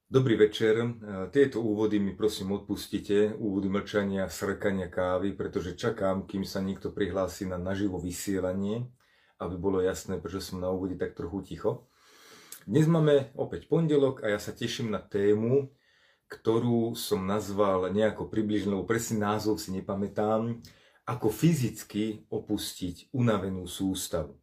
Dobrý večer. Tieto úvody mi prosím odpustite, úvody mlčania, srkania kávy, pretože čakám, kým sa niekto prihlási na naživo vysielanie, aby bolo jasné, prečo som na úvode tak trochu ticho. Dnes máme opäť pondelok a ja sa teším na tému, ktorú som nazval nejako približne, lebo presný názov si nepamätám, ako fyzicky opustiť unavenú sústavu.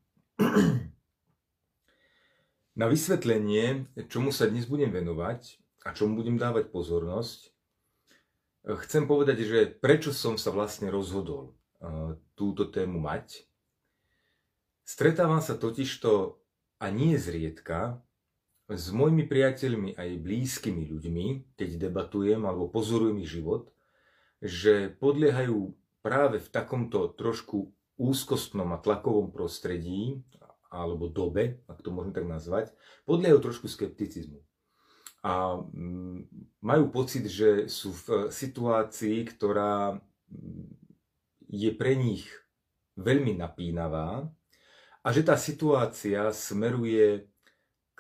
Na vysvetlenie, čomu sa dnes budem venovať a čomu budem dávať pozornosť, chcem povedať, že prečo som sa vlastne rozhodol túto tému mať. Stretávam sa totižto a nie zriedka s mojimi priateľmi aj blízkymi ľuďmi, keď debatujem alebo pozorujem ich život, že podliehajú práve v takomto trošku úzkostnom a tlakovom prostredí alebo dobe, ak to môžem tak nazvať, podliehajú trošku skepticizmu. A majú pocit, že sú v situácii, ktorá je pre nich veľmi napínavá a že tá situácia smeruje k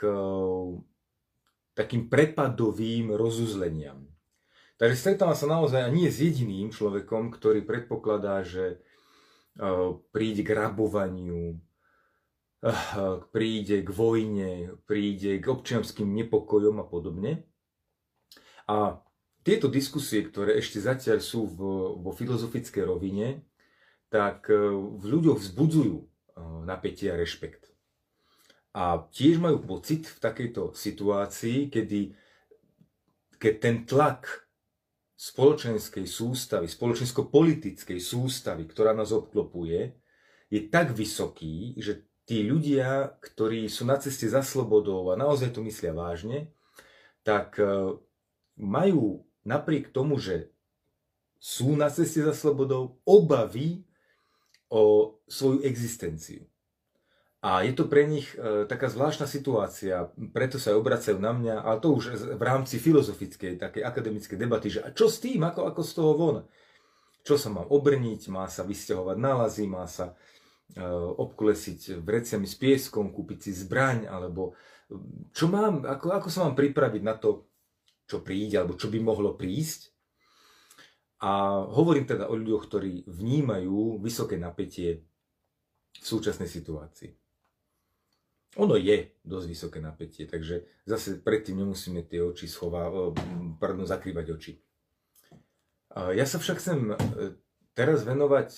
takým prepadovým rozuzleniam. Takže stretávam sa naozaj a nie s jediným človekom, ktorý predpokladá, že príde k rabovaniu, príde k vojne, príde k občianskym nepokojom a podobne. A tieto diskusie, ktoré ešte zatiaľ sú vo filozofickej rovine, tak v ľuďoch vzbudzujú napätie a rešpekt. A tiež majú pocit v takejto situácii, keď ten tlak spoločenskej sústavy, spoločensko-politickej sústavy, ktorá nás obklopuje, je tak vysoký, že tí ľudia, ktorí sú na ceste za slobodou a naozaj to myslia vážne, tak majú napriek tomu, že sú na ceste za slobodou, obavy o svoju existenciu. A je to pre nich taká zvláštna situácia, preto sa aj obracajú na mňa, ale to už v rámci filozofickej, takej akademickej debaty, že a čo s tým, ako z toho von? Čo sa mám obrniť, má sa vysťahovať nálazy, má sa obklesiť vreciami s pieskom, kúpiť si zbraň, alebo čo mám, ako sa mám pripraviť na to, čo príde, alebo čo by mohlo prísť. A hovorím teda o ľuďoch, ktorí vnímajú vysoké napätie v súčasnej situácii. Ono je dosť vysoké napätie, takže zase predtým nemusíme tie oči zakrývať oči. Ja sa však chcem teraz venovať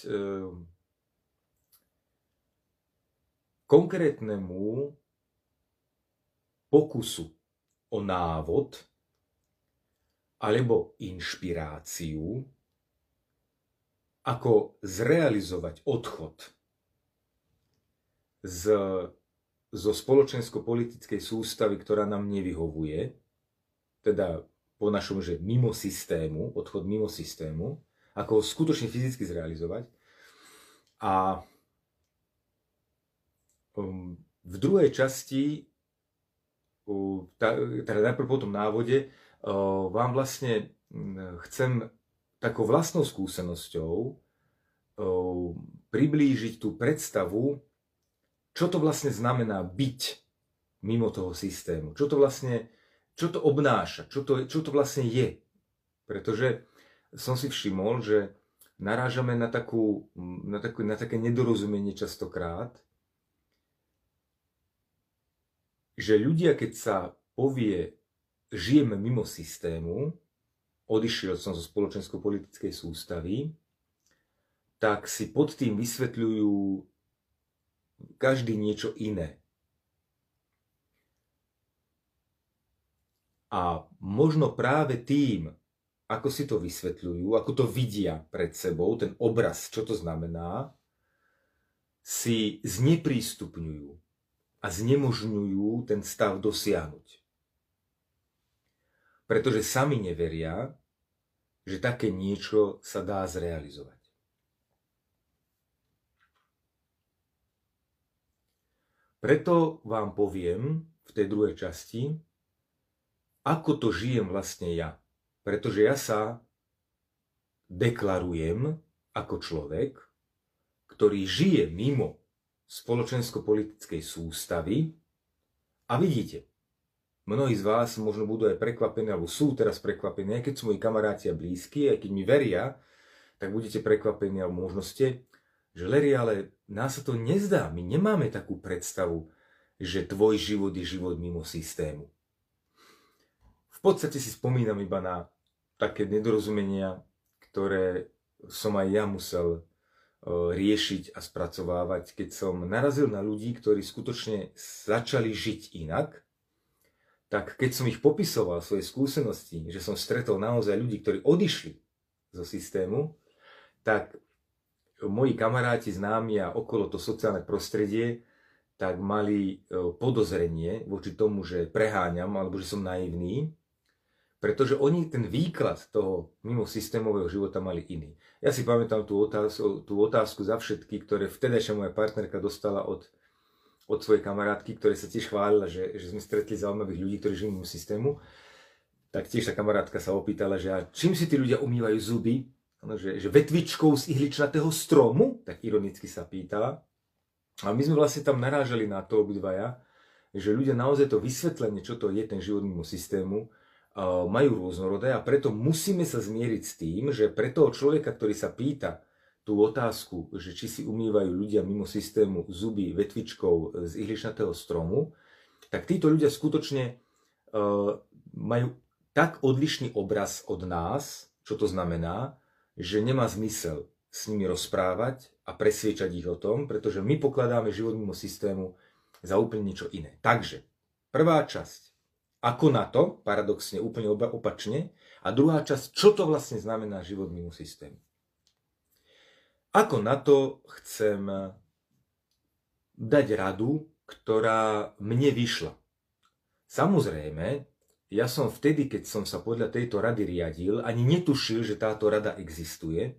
konkrétnemu pokusu o návod alebo inšpiráciu, ako zrealizovať odchod zo spoločensko-politickej sústavy, ktorá nám nevyhovuje, teda po našom, že mimo systému, odchod mimo systému, ako ho skutočne fyzicky zrealizovať. A v druhej časti, teda najprv po tom návode, vám vlastne chcem takou vlastnou skúsenosťou priblížiť tú predstavu, čo to vlastne znamená byť mimo toho systému. Čo to obnáša, čo to vlastne je. Pretože som si všimol, že narážame na také nedorozumenie častokrát, že ľudia, keď sa povie, žijeme mimo systému, odišiel som zo spoločensko-politickej sústavy, tak si pod tým vysvetľujú každý niečo iné. A možno práve tým, ako si to vysvetľujú, ako to vidia pred sebou, ten obraz, čo to znamená, si zneprístupňujú a znemožňujú ten stav dosiahnuť. Pretože sami neveria, že také niečo sa dá zrealizovať. Preto vám poviem v tej druhej časti, ako to žijem vlastne ja. Pretože ja sa deklarujem ako človek, ktorý žije mimo spoločensko-politickej sústavy a vidíte, mnohí z vás možno budú aj prekvapení, alebo sú teraz prekvapení, aj keď sú moji kamaráti a blízki, aj keď mi veria, tak budete prekvapení, alebo možno ste, že Larry, ale nás sa to nezdá. My nemáme takú predstavu, že tvoj život je život mimo systému. V podstate si spomínam iba na také nedorozumenia, ktoré som aj ja musel riešiť a spracovávať, keď som narazil na ľudí, ktorí skutočne začali žiť inak, tak keď som ich popisoval svoje skúsenosti, že som stretol naozaj ľudí, ktorí odišli zo systému, tak moji kamaráti, známi a okolo to sociálne prostredie, tak mali podozrenie voči tomu, že preháňam alebo že som naivný, pretože oni ten výklad toho mimo systémového života mali iný. Ja si pamätám tú otázku za všetky, ktoré vtedajšia moja partnerka dostala od svojej kamarátky, ktoré sa tiež chválila, že sme stretli zaujímavých ľudí, ktorí žijú mimo systému. Tak tiež tá kamarátka sa opýtala, že a čím si tí ľudia umývajú zuby? Že vetvičkou z ihličnatého stromu? Tak ironicky sa pýtala. A my sme vlastne tam narážali na to obidvaja, že ľudia naozaj to vysvetlenie, čo to je ten život mimo systému, majú rôznorodé a preto musíme sa zmieriť s tým, že pre toho človeka, ktorý sa pýta tú otázku, že či si umývajú ľudia mimo systému zuby vetvičkou z ihličnatého stromu, tak títo ľudia skutočne majú tak odlišný obraz od nás, čo to znamená, že nemá zmysel s nimi rozprávať a presviečať ich o tom, pretože my pokladáme život mimo systému za úplne niečo iné. Takže, prvá časť, ako na to, paradoxne úplne opačne, a druhá časť, čo to vlastne znamená život mimo systému. Ako na to chcem dať radu, ktorá mne vyšla. Samozrejme, ja som vtedy, keď som sa podľa tejto rady riadil, ani netušil, že táto rada existuje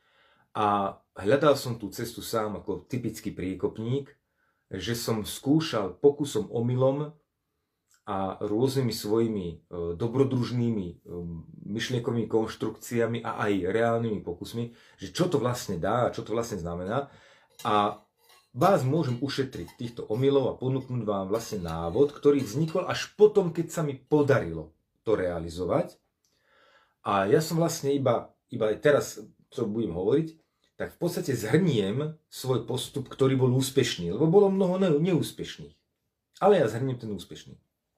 a hľadal som tú cestu sám ako typický priekopník, že som skúšal pokusom omylom a rôznymi svojimi dobrodružnými myšlienkovými konštrukciami a aj reálnymi pokusmi, že čo to vlastne dá a čo to vlastne znamená. A vás môžem ušetriť týchto omylov a ponúknuť vám vlastne návod, ktorý vznikol až potom, keď sa mi podarilo to realizovať. A ja som vlastne iba aj teraz, čo budem hovoriť, tak v podstate zhrniem svoj postup, ktorý bol úspešný, lebo bolo mnoho neúspešných. Ale ja zhrniem ten úspešný.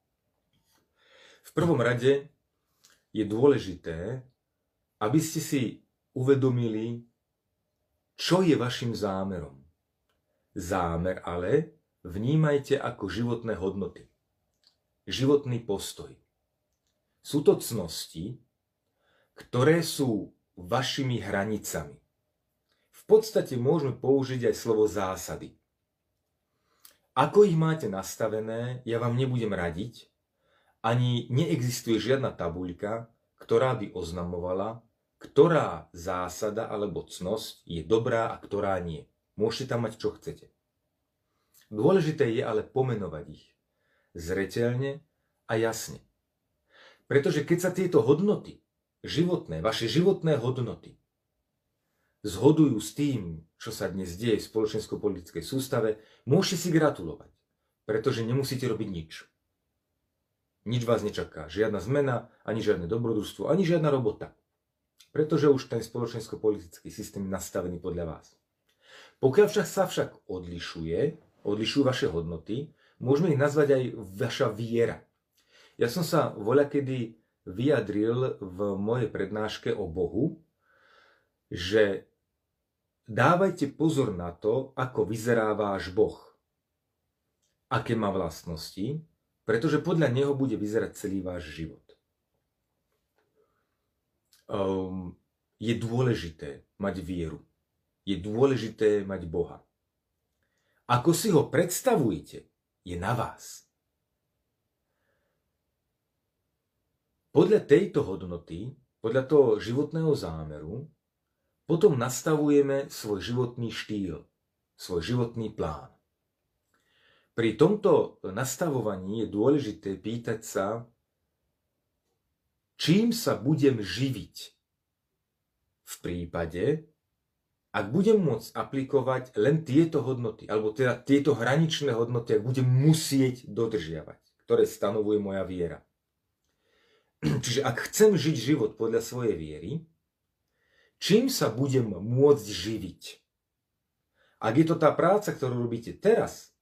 V prvom rade je dôležité, aby ste si uvedomili, čo je vašim zámerom. Zámer ale vnímajte ako životné hodnoty, životný postoj. Sú to cnosti, ktoré sú vašimi hranicami. V podstate môžeme použiť aj slovo zásady. Ako ich máte nastavené, ja vám nebudem radiť, ani neexistuje žiadna tabuľka, ktorá by oznamovala, ktorá zásada alebo cnosť je dobrá a ktorá nie. Môžete tam mať, čo chcete. Dôležité je ale pomenovať ich zreteľne a jasne. Pretože keď sa tieto hodnoty, vaše životné hodnoty, zhodujú s tým, čo sa dnes deje v spoločensko-politickej sústave, môžete si gratulovať, pretože nemusíte robiť nič. Nič vás nečaká, žiadna zmena, ani žiadne dobrodružstvo, ani žiadna robota. Pretože už ten spoločensko-politický systém je nastavený podľa vás. Pokiaľ sa však odlišujú vaše hodnoty, môžeme ich nazvať aj vaša viera. Ja som sa voľakedy vyjadril v mojej prednáške o Bohu, že dávajte pozor na to, ako vyzerá váš Boh. Aké má vlastnosti, pretože podľa neho bude vyzerať celý váš život. Je dôležité mať vieru. Je dôležité mať Boha. Ako si ho predstavujete, je na vás. Podľa tejto hodnoty, podľa toho životného zámeru, potom nastavujeme svoj životný štýl, svoj životný plán. Pri tomto nastavovaní je dôležité pýtať sa, čím sa budem živiť v prípade, ak budem môcť aplikovať len tieto hodnoty, alebo teda tieto hraničné hodnoty, ak budem musieť dodržiavať, ktoré stanovuje moja viera. Čiže ak chcem žiť život podľa svojej viery, čím sa budem môcť živiť? Ak je to tá práca, ktorú robíte teraz,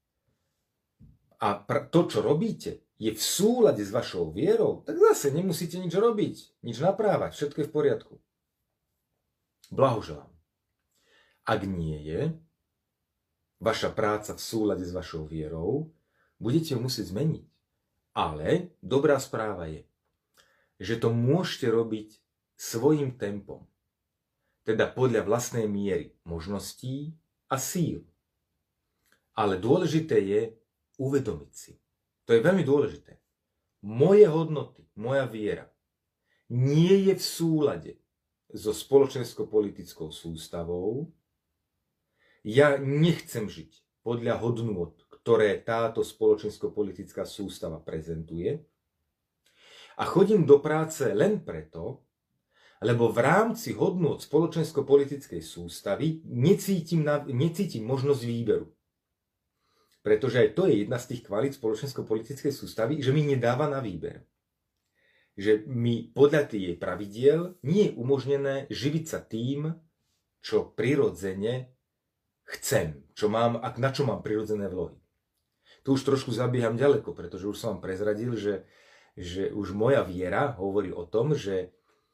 a to, čo robíte, je v súlade s vašou vierou, tak zase nemusíte nič robiť, nič naprávať, všetko je v poriadku. Blahoželám. Ak nie je vaša práca v súlade s vašou vierou, budete ju musieť zmeniť. Ale dobrá správa je, že to môžete robiť svojím tempom. Teda podľa vlastnej miery možností a síl. Ale dôležité je uvedomiť si. To je veľmi dôležité. Moje hodnoty, moja viera nie je v súlade so spoločensko-politickou sústavou. Ja nechcem žiť podľa hodnôt, ktoré táto spoločensko-politická sústava prezentuje. A chodím do práce len preto, lebo v rámci hodnôt spoločensko-politickej sústavy necítim možnosť výberu. Pretože aj to je jedna z tých kvalít spoločensko-politickej sústavy, že mi nedáva na výber. Že mi podľa jej pravidiel nie je umožnené živiť sa tým, čo prirodzene chcem, na čo mám prirodzené vlohy. Tu už trošku zabieham ďaleko, pretože už som vám prezradil, že už moja viera hovorí o tom, že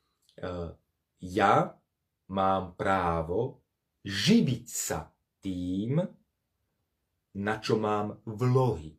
ja mám právo živiť sa tým, na čo mám vlohy.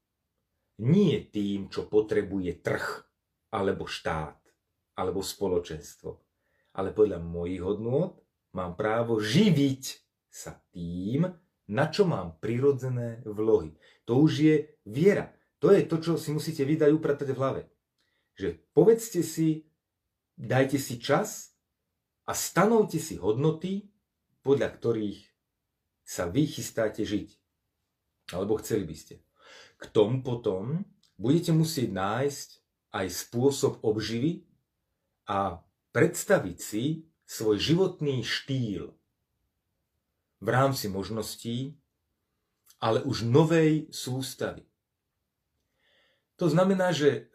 Nie tým, čo potrebuje trh, alebo štát, alebo spoločenstvo. Ale podľa mojich hodnôt mám právo živiť sa tým, na čo mám prirodzené vlohy. To už je viera. To je to, čo si musíte vydať upratať v hlave. Že povedzte si, dajte si čas a stanovte si hodnoty, podľa ktorých sa vy chystáte žiť. Alebo chceli by ste. K tomu potom budete musieť nájsť aj spôsob obživy a predstaviť si svoj životný štýl v rámci možností, ale už novej sústavy. To znamená, že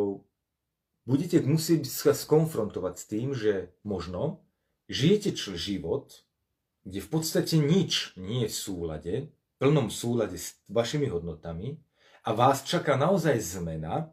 budete musieť sa skonfrontovať s tým, že možno žijete život, kde v podstate nič nie je v súlade, plnom súlade s vašimi hodnotami a vás čaká naozaj zmena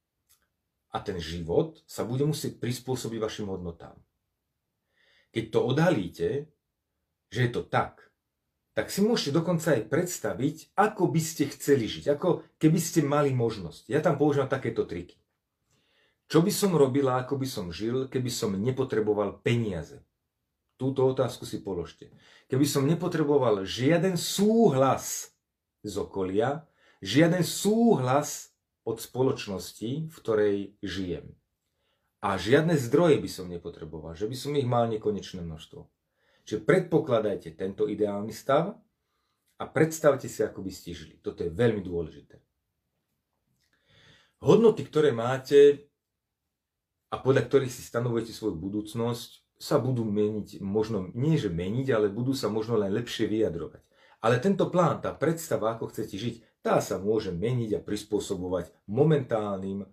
a ten život sa bude musieť prispôsobiť vašim hodnotám. Keď to odhalíte, že je to tak si môžete dokonca aj predstaviť, ako by ste chceli žiť, ako keby ste mali možnosť. Ja tam používam takéto triky. Čo by som robila, ako by som žil, keby som nepotreboval peniaze? Túto otázku si položte. Keby som nepotreboval žiaden súhlas z okolia, žiaden súhlas od spoločnosti, v ktorej žijem. A žiadne zdroje by som nepotreboval, že by som ich mal nekonečné množstvo. Čiže predpokladajte tento ideálny stav a predstavte si, ako by ste žili. Toto je veľmi dôležité. Hodnoty, ktoré máte a podľa ktorých si stanovujete svoju budúcnosť, sa budú meniť, možno nie že meniť, ale budú sa možno len lepšie vyjadrovať. Ale tento plán, tá predstava, ako chcete žiť, tá sa môže meniť a prispôsobovať momentálnym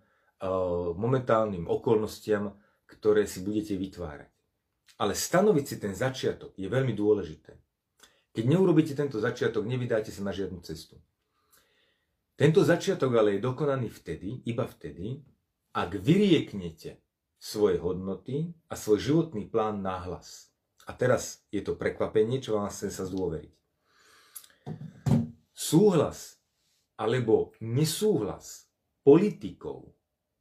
okolnostiam, ktoré si budete vytvárať. Ale stanoviť si ten začiatok je veľmi dôležité. Keď neurobíte tento začiatok, nevydáte sa na žiadnu cestu. Tento začiatok ale je dokonaný iba vtedy, ak vyrieknete svoje hodnoty a svoj životný plán nahlas. A teraz je to prekvapenie, čo vám chcem sa zdôveriť. Súhlas alebo nesúhlas politikov,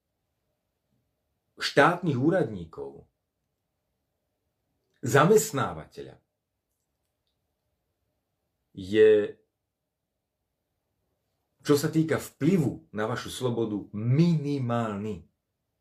štátnych úradníkov, zamestnávateľa je, čo sa týka vplyvu na vašu slobodu, minimálny.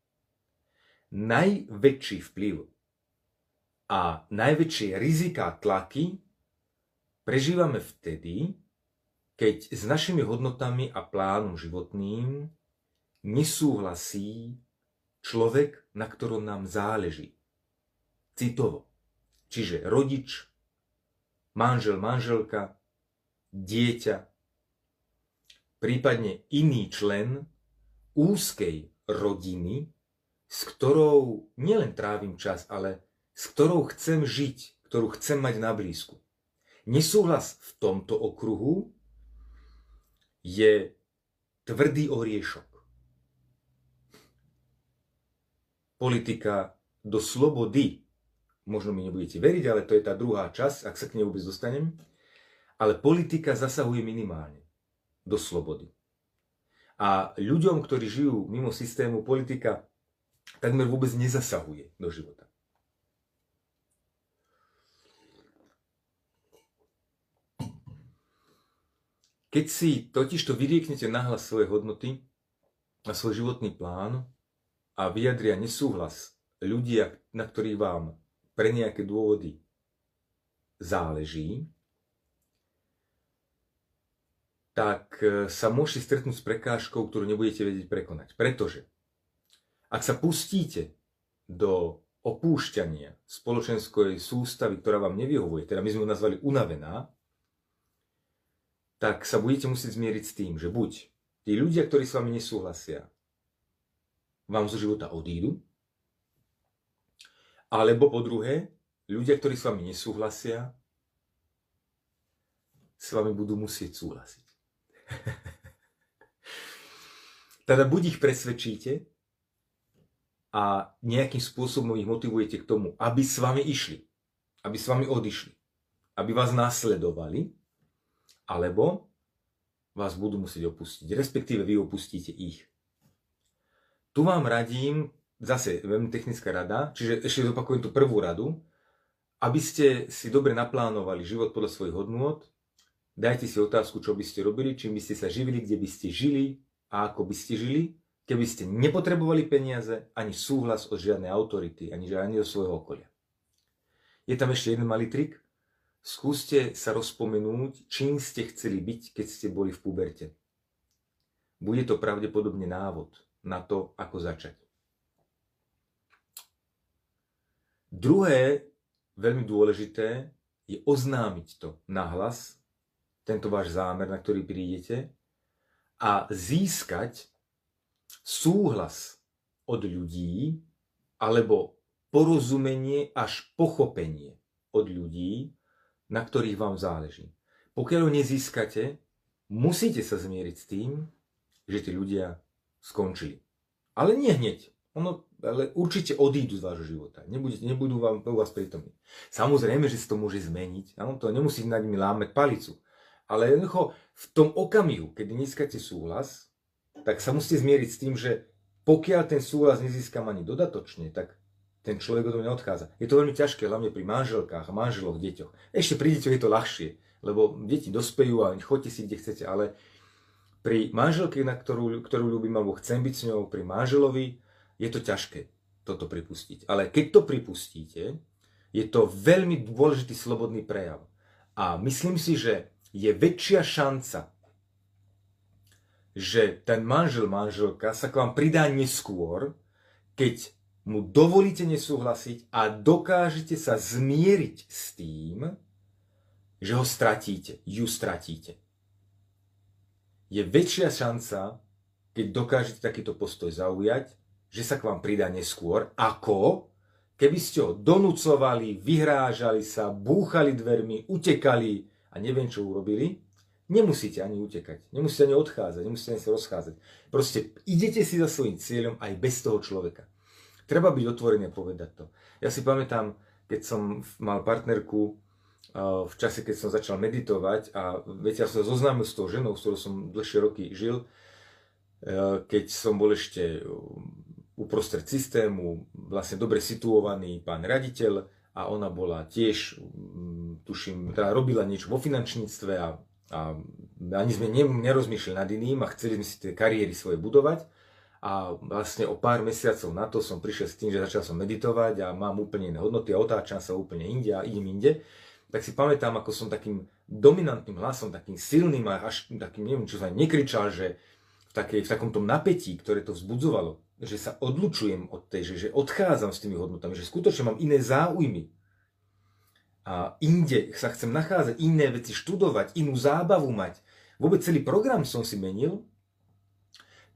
Najväčší vplyv a najväčšie riziká tlaky prežívame vtedy, keď s našimi hodnotami a plánom životným nesúhlasí človek, na ktorom nám záleží. Citovo. Čiže rodič, manžel, manželka, dieťa, prípadne iný člen úzkej rodiny, s ktorou nielen trávim čas, ale s ktorou chcem žiť, ktorú chcem mať na blízku. Nesúhlas v tomto okruhu je tvrdý oriešok. Politika do slobody, možno mi nebudete veriť, ale to je tá druhá časť, ak sa k nej vôbec dostanem, ale politika zasahuje minimálne do slobody. A ľuďom, ktorí žijú mimo systému, politika takmer vôbec nezasahuje do života. Keď si totižto vyrieknete nahlas svoje hodnoty a svoj životný plán a vyjadria nesúhlas ľudia, na ktorých vám pre nejaké dôvody záleží, tak sa môžete stretnúť s prekážkou, ktorú nebudete vedieť prekonať. Pretože ak sa pustíte do opúšťania spoločenskej sústavy, ktorá vám nevyhovuje, teda my sme ju nazvali unavená, tak sa budete musieť zmieriť s tým, že buď tí ľudia, ktorí s vami nesúhlasia, vám zo života odídu, alebo po druhé, ľudia, ktorí s vami nesúhlasia, s vami budú musieť súhlasiť. Teda buď ich presvedčíte a nejakým spôsobom ich motivujete k tomu, aby s vami išli, aby s vami odišli, aby vás nasledovali, alebo vás budú musieť opustiť, respektíve vy opustíte ich. Tu vám radím, zase veľmi technická rada, čiže ešte zopakujem tú prvú radu, aby ste si dobre naplánovali život podľa svojich hodnôt, dajte si otázku, čo by ste robili, čím by ste sa živili, kde by ste žili a ako by ste žili, keby ste nepotrebovali peniaze, ani súhlas od žiadnej autority, ani od svojho okolia. Je tam ešte jeden malý trik. Skúste sa rozpomenúť, čím ste chceli byť, keď ste boli v puberte. Bude to pravdepodobne návod na to, ako začať. Druhé, veľmi dôležité, je oznámiť to nahlas, tento váš zámer, na ktorý prídete, a získať súhlas od ľudí, alebo porozumenie až pochopenie od ľudí, na ktorých vám záleží. Pokiaľ ho nezískate, musíte sa zmieriť s tým, že tí ľudia skončili. Ale nie hneď. Ale určite odídu z vášho života. Nebudú vám u vás prítomní. Samozrejme, že sa to môže zmeniť. To nemusíte nad nimi lámať palicu. Ale jednoducho v tom okamihu, keď nezískate súhlas, tak sa musíte zmieriť s tým, že pokiaľ ten súhlas nezískam ani dodatočne, tak ten človek od mňa odchádza. Je to veľmi ťažké, hlavne pri manželkách, manželoch, deťoch. Ešte pri deťoch je to ľahšie, lebo deti dospejú a choďte si, kde chcete, ale pri manželke, ktorú ľúbim, alebo chcem byť s ňou, pri manželovi, je to ťažké toto pripustiť. Ale keď to pripustíte, je to veľmi dôležitý slobodný prejav. A myslím si, že je väčšia šanca, že ten manžel, manželka sa k vám pridá neskôr, keď mu dovolíte nesúhlasiť a dokážete sa zmieriť s tým, že ho stratíte, ju stratíte. Je väčšia šanca, keď dokážete takýto postoj zaujať, že sa k vám pridá neskôr, ako keby ste ho donúcovali, vyhrážali sa, búchali dvermi, utekali a neviem, čo urobili. Nemusíte ani utekať, nemusíte ani odchádzať, nemusíte ani sa rozchádzať. Proste idete si za svojím cieľom aj bez toho človeka. Treba byť otvorený a povedať to. Ja si pamätám, keď som mal partnerku v čase, keď som začal meditovať a viete, ja som sa zoznámil s tou ženou, s ktorou som dlhšie roky žil, keď som bol ešte uprostred systému, vlastne dobre situovaný pán riaditeľ a ona bola tiež, tuším, teda robila niečo vo finančníctve a ani sme nerozmýšľali nad iným a chceli sme si tie kariéry svoje budovať. A vlastne o pár mesiacov na to som prišiel s tým, že začal som meditovať a mám úplne iné hodnoty a otáčam sa úplne inde a idem inde. Tak si pamätám, ako som takým dominantným hlasom, takým silným a až takým, neviem, čo sa nekričal, že v takom tom napätí, ktoré to vzbudzovalo, že sa odlučujem od tej, že odchádzam s tými hodnotami, že skutočne mám iné záujmy. A inde sa chcem nachádzať, iné veci študovať, inú zábavu mať. Vôbec celý program som si menil.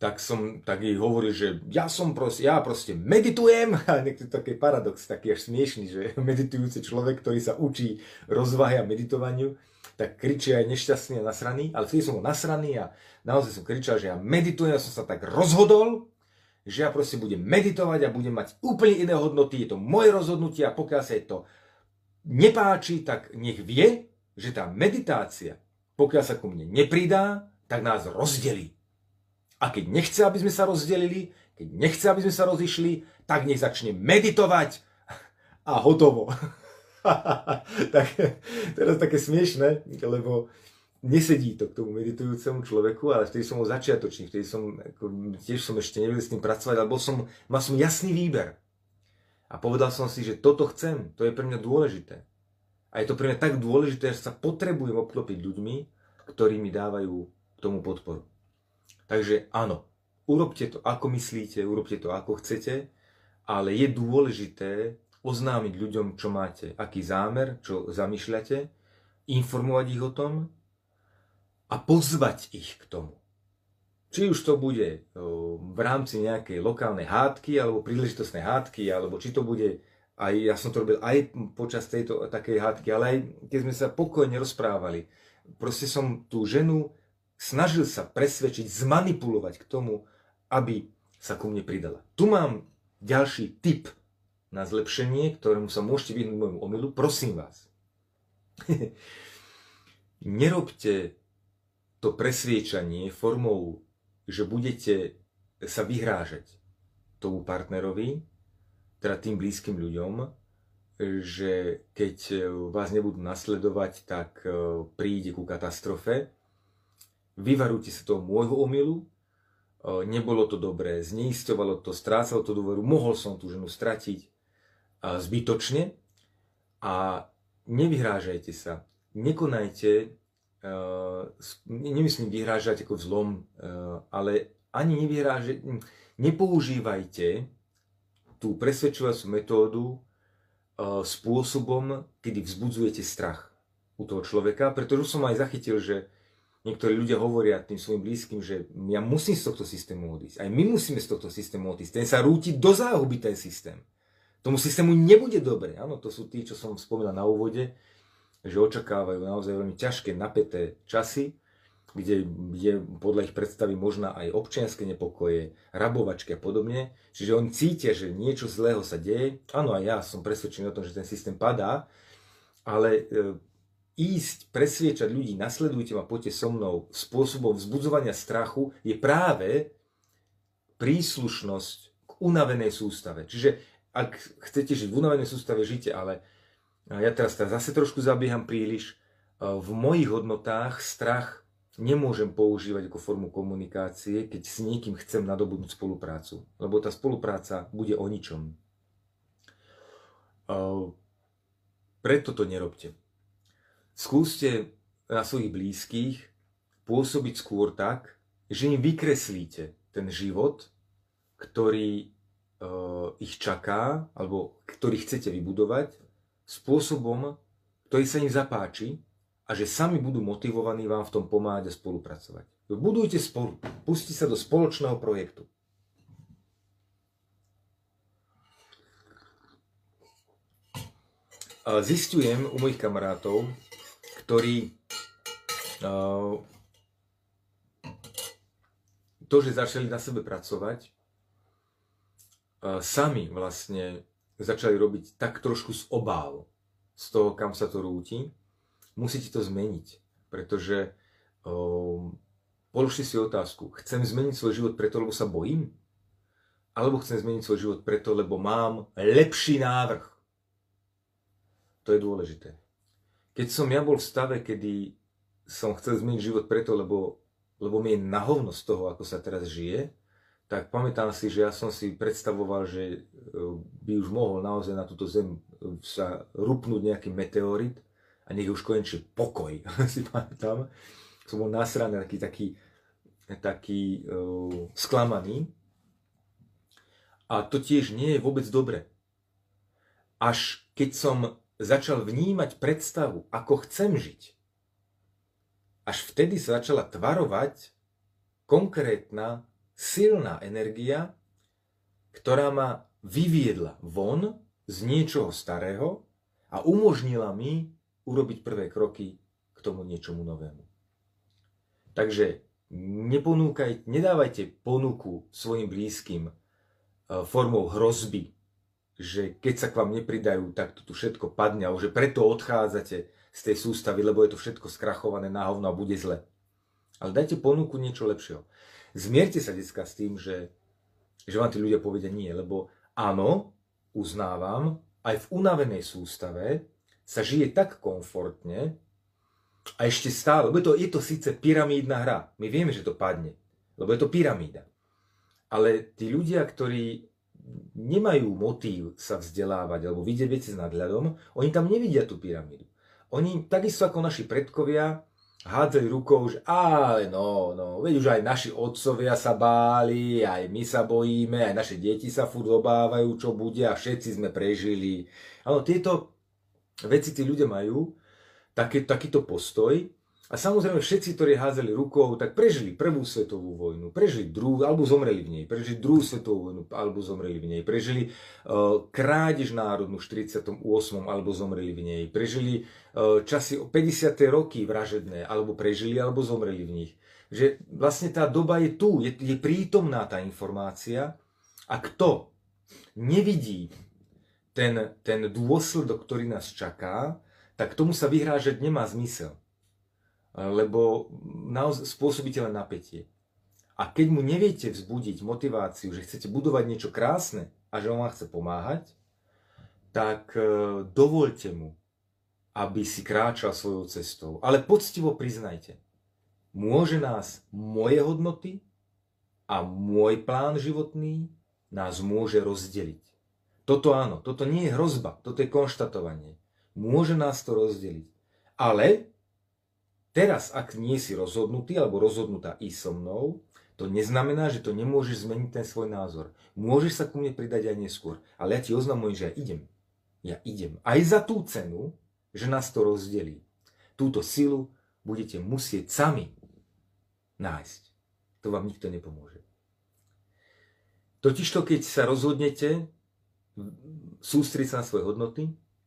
tak jej hovoril, že ja proste meditujem, a niekto taký paradox, taký až smiešný, že meditujúci človek, ktorý sa učí rozvahe a meditovaniu, tak kričí aj nešťastný a nasraný, ale vtedy som bol nasraný a naozaj som kričal, že ja meditujem, ja som sa tak rozhodol, že ja proste budem meditovať a budem mať úplne iné hodnoty, je to moje rozhodnutie a pokiaľ sa jej to nepáči, tak nech vie, že tá meditácia, pokiaľ sa ku mne nepridá, tak nás rozdelí. A keď nechce, aby sme sa rozdelili, keď nechce, aby sme sa rozišli, tak nech začne meditovať a hotovo. Tak, teraz také smiešné, lebo nesedí to k tomu meditujúcemu človeku, ale vtedy som bol začiatočný, vtedy tiež som ešte nevedel s tým pracovať, ale mal som jasný výber. A povedal som si, že toto chcem, to je pre mňa dôležité. A je to pre mňa tak dôležité, že sa potrebujem obklopiť ľuďmi, ktorí mi dávajú k tomu podporu. Takže áno, urobte to ako myslíte, urobte to ako chcete, ale je dôležité oznámiť ľuďom, čo máte, aký zámer, čo zamýšľate, informovať ich o tom a pozvať ich k tomu. Či už to bude v rámci nejakej lokálnej hádky, alebo príležitostnej hádky, alebo či to bude, aj ja som to robil aj počas tejto takej hádky, ale aj keď sme sa pokojne rozprávali. Proste som tú ženu snažil sa presvedčiť, zmanipulovať k tomu, aby sa ku mne pridala. Tu mám ďalší tip na zlepšenie, ktorému sa môžete vyhnúť môjmu omylu. Prosím vás. Nerobte to presviečanie formou, že budete sa vyhrážať tomu partnerovi, teda tým blízkym ľuďom, že keď vás nebudú nasledovať, tak príde ku katastrofe. Vyvarujte sa toho môjho omylu, nebolo to dobré, zneisťovalo to, strácalo to dôveru, mohol som tú ženu stratiť zbytočne a nevyhrážajte sa, nekonajte, nemyslím vyhrážať ako vzlom, ale ani nepoužívajte tú presvedčovaciu metódu spôsobom, kedy vzbudzujete strach u toho človeka, pretože som aj zachytil, že niektorí ľudia hovoria tým svojim blízkym, že ja musím z tohto systému odísť. Aj my musíme z tohto systému odísť. Ten sa rúti do záhuby, ten systém. Tomu systému nebude dobre. Áno, to sú tí, čo som spomínal na úvode, že očakávajú naozaj veľmi ťažké, napäté časy, kde je podľa ich predstavy možná aj občianske nepokoje, rabovačky a podobne. Čiže oni cítia, že niečo zlého sa deje. Áno, aj ja som presvedčený o tom, že ten systém padá, ale ísť, presviečať ľudí, nasledujte ma, poďte so mnou, spôsobom vzbudzovania strachu je práve príslušnosť k unavenej sústave. Čiže ak chcete žiť v unavenej sústave, žite, ale ja teraz zase trošku zabieham príliš. V mojich hodnotách strach nemôžem používať ako formu komunikácie, keď s niekým chcem nadobudnúť spoluprácu. Lebo tá spolupráca bude o ničom. Preto to nerobte. Skúste na svojich blízkych pôsobiť skôr tak, že im vykreslíte ten život, ktorý ich čaká, alebo ktorý chcete vybudovať, spôsobom, ktorý sa im zapáči a že sami budú motivovaní vám v tom pomáhať a spolupracovať. Budujte spolu, pustite sa do spoločného projektu. Zistujem u mojich kamarátov, ktorí to, že začali na sebe pracovať, sami vlastne začali robiť tak trošku z obáv z toho, kam sa to rúti. Musíte to zmeniť, pretože položte si otázku, chcem zmeniť svoj život preto, lebo sa bojím? Alebo chcem zmeniť svoj život preto, lebo mám lepší návrh? To je dôležité. Keď som ja bol v stave, kedy som chcel zmeniť život preto, lebo mi je na hovno z toho, ako sa teraz žije, tak pamätám si, že ja som si predstavoval, že by už mohol naozaj na túto zem sa rupnúť nejaký meteorit a nech už konečne pokoj. Si pamätám. Som bol nasraný, taký sklamaný. A to tiež nie je vôbec dobre. Až keď som začal vnímať predstavu, ako chcem žiť, až vtedy sa začala tvarovať konkrétna silná energia, ktorá ma vyviedla von z niečoho starého a umožnila mi urobiť prvé kroky k tomu niečomu novému. Takže nedávajte ponuku svojim blízkym formou hrozby, že keď sa k vám nepridajú, tak to tu všetko padne, alebo že preto odchádzate z tej sústavy, lebo je to všetko skrachované na hovno a bude zle. Ale dajte ponuku niečo lepšieho. Zmierte sa dneska s tým, že vám tí ľudia povedia nie, lebo áno, uznávam, aj v unavenej sústave sa žije tak komfortne a ešte stále, lebo je to síce pyramídna hra. My vieme, že to padne, lebo je to pyramída. Ale tí ľudia, ktorí nemajú motív sa vzdelávať alebo vidieť veci s nadhľadom, oni tam nevidia tú pyramídu. Oni takisto ako naši predkovia hádzali rukou, že ale veď už aj naši otcovia sa báli, aj my sa bojíme, aj naše deti sa furt obávajú, čo bude a všetci sme prežili. Áno, tieto veci tí ľudia majú, takýto postoj. A samozrejme všetci, ktorí hádzali rukou, tak prežili prvú svetovú vojnu, prežili druhú, alebo zomreli v nej, prežili druhú svetovú vojnu, alebo zomreli v nej, prežili krádež národnú v 48. alebo zomreli v nej, prežili časy 50. roky vražedné, alebo prežili, alebo zomreli v nich. Že vlastne tá doba je tu, je prítomná tá informácia a kto nevidí ten dôsledok, ktorý nás čaká, tak tomu sa vyhrážať nemá zmysel. Lebo spôsobíte len napätie. A keď mu neviete vzbudiť motiváciu, že chcete budovať niečo krásne a že on vám chce pomáhať, tak dovoľte mu, aby si kráčal svojou cestou. Ale poctivo priznajte, môže nás moje hodnoty a môj plán životný nás môže rozdeliť. Toto áno, toto nie je hrozba, toto je konštatovanie. Môže nás to rozdeliť. Ale teraz, ak nie si rozhodnutý alebo rozhodnutá ísť so mnou, to neznamená, že to nemôžeš zmeniť ten svoj názor. Môžeš sa ku mne pridať aj neskôr, ale ja ti oznamujem, že ja idem. Ja idem. Aj za tú cenu, že nás to rozdelí. Túto silu budete musieť sami nájsť. To vám nikto nepomôže. Totižto, keď sa rozhodnete sústrediť sa na svoje hodnoty,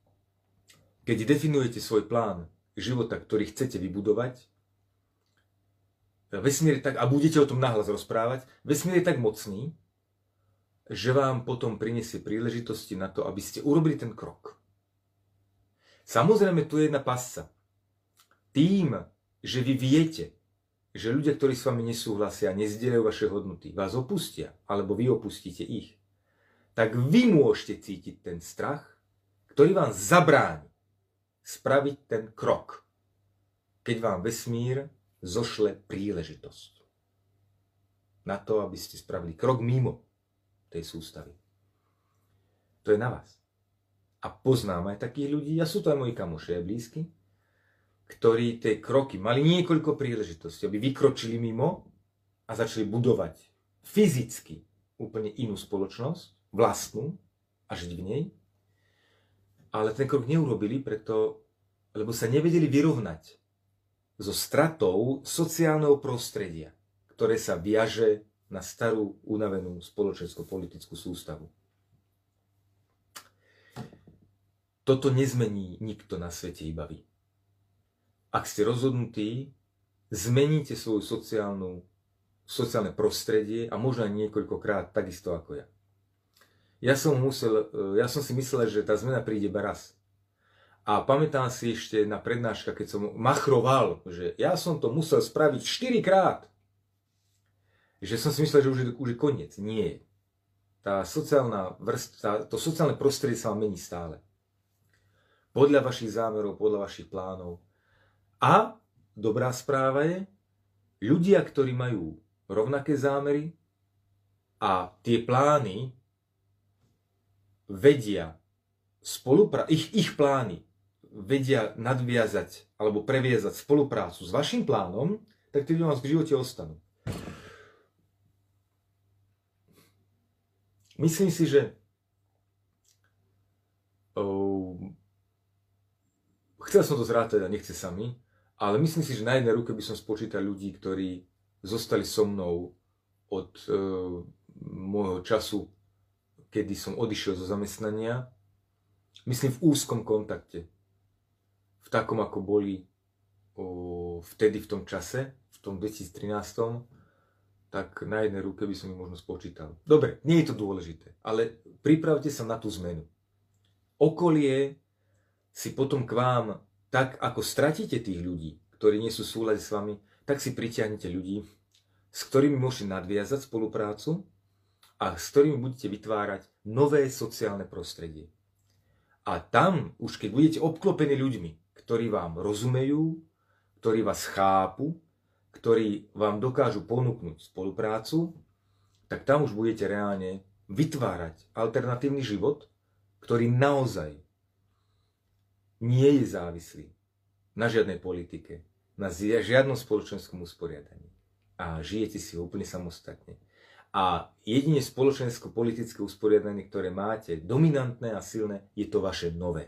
keď definujete svoj plán života, ktorý chcete vybudovať, vesmír tak, a budete o tom nahlas rozprávať, vesmír je tak mocný, že vám potom prinesie príležitosti na to, aby ste urobili ten krok. Samozrejme, tu je jedna pasca. Tým, že vy viete, že ľudia, ktorí s vami nesúhlasia, nezdieľajú vaše hodnoty, vás opustia, alebo vy opustíte ich, tak vy môžete cítiť ten strach, ktorý vám zabráni spraviť ten krok, keď vám vesmír zošle príležitosť na to, aby ste spravili krok mimo tej sústavy. To je na vás. A poznám aj takých ľudí, a sú to aj moji kamoši aj blízky, ktorí tie kroky mali niekoľko príležitostí, aby vykročili mimo a začali budovať fyzicky úplne inú spoločnosť, vlastnú, a žiť v nej. Ale ten krok neurobili, lebo sa nevedeli vyrovnať so stratou sociálneho prostredia, ktoré sa viaže na starú, unavenú spoločensko-politickú sústavu. Toto nezmení nikto na svete, iba vy. Ak ste rozhodnutí, zmeníte svoju sociálne prostredie a možno aj niekoľkokrát, takisto ako ja. Ja som si myslel, že tá zmena príde iba raz. A pamätám si ešte na prednáška, keď som machroval, že ja som to musel spraviť 4-krát. Že som si myslel, že už je koniec. Nie. To sociálne prostredie sa vám mení stále. Podľa vašich zámerov, podľa vašich plánov. A dobrá správa je, ľudia, ktorí majú rovnaké zámery a tie plány vedia ich plány vedia nadviazať alebo previazať spoluprácu s vašim plánom, tak tí ľudia vás v živote ostanú. Myslím si, že chcel som to zrátať a nechce sa mi, ale myslím si, že na jednej ruke by som spočítal ľudí, ktorí zostali so mnou od môjho času, kedy som odišiel zo zamestnania, myslím v úzkom kontakte, v takom, ako boli vtedy v tom čase, v tom 2013, tak na jednej ruke by som ich možno spočítal. Dobre, nie je to dôležité, ale pripravte sa na tú zmenu. Okolie si potom k vám, tak ako stratíte tých ľudí, ktorí nie sú v súlade s vami, tak si pritiahnete ľudí, s ktorými môžete nadviazať spoluprácu a s ktorými budete vytvárať nové sociálne prostredie. A tam, už keď budete obklopení ľuďmi, ktorí vám rozumejú, ktorí vás chápu, ktorí vám dokážu ponúknuť spoluprácu, tak tam už budete reálne vytvárať alternatívny život, ktorý naozaj nie je závislý na žiadnej politike, na žiadnom spoločenskom usporiadaní. A žijete si ho úplne samostatne. A jedine spoločensko-politické usporiadanie, ktoré máte, dominantné a silné, je to vaše nové.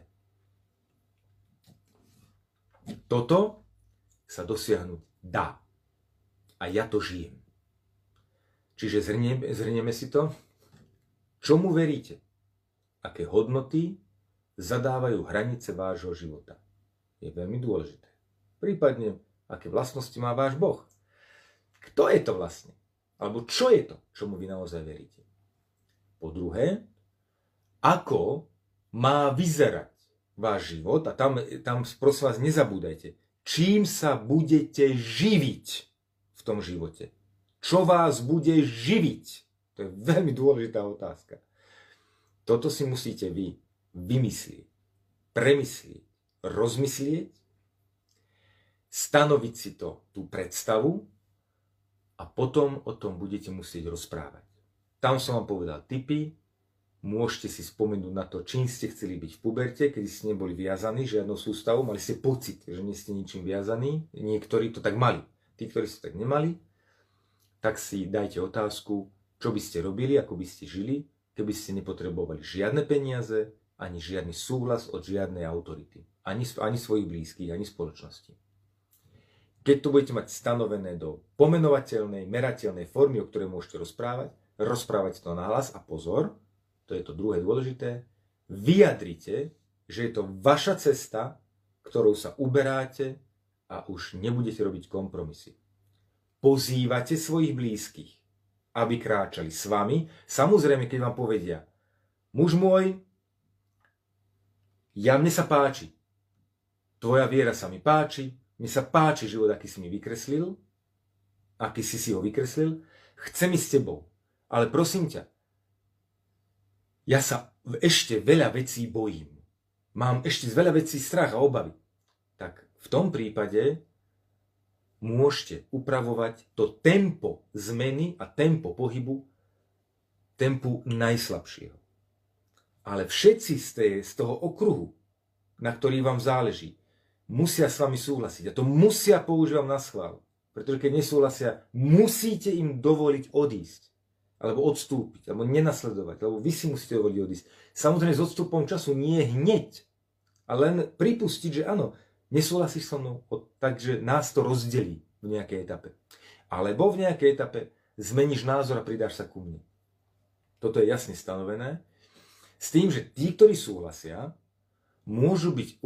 Toto sa dosiahnuť dá. A ja to žijem. Čiže zhrnieme si to. Čomu veríte? Aké hodnoty zadávajú hranice vášho života? Je veľmi dôležité. Prípadne, aké vlastnosti má váš Boh? Kto je to vlastne? Alebo čo je to, čomu vy naozaj veríte? Po druhé, ako má vyzerať váš život? A tam prosím vás nezabúdajte. Čím sa budete živiť v tom živote? Čo vás bude živiť? To je veľmi dôležitá otázka. Toto si musíte vy vymyslieť, premyslieť, rozmyslieť, stanoviť si tú predstavu a potom o tom budete musieť rozprávať. Tam som vám povedal tipy, môžete si spomenúť na to, čím ste chceli byť v puberte, kedy ste neboli viazaní žiadnou sústavou, mali ste pocit, že nie ste ničím viazaní, niektorí to tak mali. Tí, ktorí ste tak nemali, tak si dajte otázku, čo by ste robili, ako by ste žili, keby ste nepotrebovali žiadne peniaze, ani žiadny súhlas od žiadnej autority. Ani svojich blízkych, ani spoločnosti. Keď to budete mať stanovené do pomenovateľnej, merateľnej formy, o ktorej môžete rozprávať to nahlas a pozor, to je to druhé dôležité, vyjadrite, že je to vaša cesta, ktorou sa uberáte a už nebudete robiť kompromisy. Pozývate svojich blízkych, aby kráčali s vami. Samozrejme, keď vám povedia, muž môj, mne sa páči, tvoja viera sa mi páči, mne sa páči život, aký si mi vykreslil, aký si ho vykreslil, chcem ísť s tebou, ale prosím ťa, ja sa ešte veľa vecí bojím. Mám ešte veľa vecí strach a obavy. Tak v tom prípade môžete upravovať to tempo zmeny a tempo pohybu tempu najslabšieho. Ale všetci z toho okruhu, na ktorý vám záleží, musia s vami súhlasiť. A to musia používať na schvál. Pretože keď nesúhlasia, musíte im dovoliť odísť. Alebo odstúpiť, alebo nenasledovať. Alebo vy si musíte dovoliť odísť. Samozrejme s odstupom času nie hneď. Ale len pripustiť, že áno, nesúhlasíš so mnou, takže nás to rozdelí v nejakej etape. Alebo v nejakej etape zmeníš názor a pridáš sa ku mne. Toto je jasne stanovené. S tým, že tí, ktorí súhlasia, môžu byť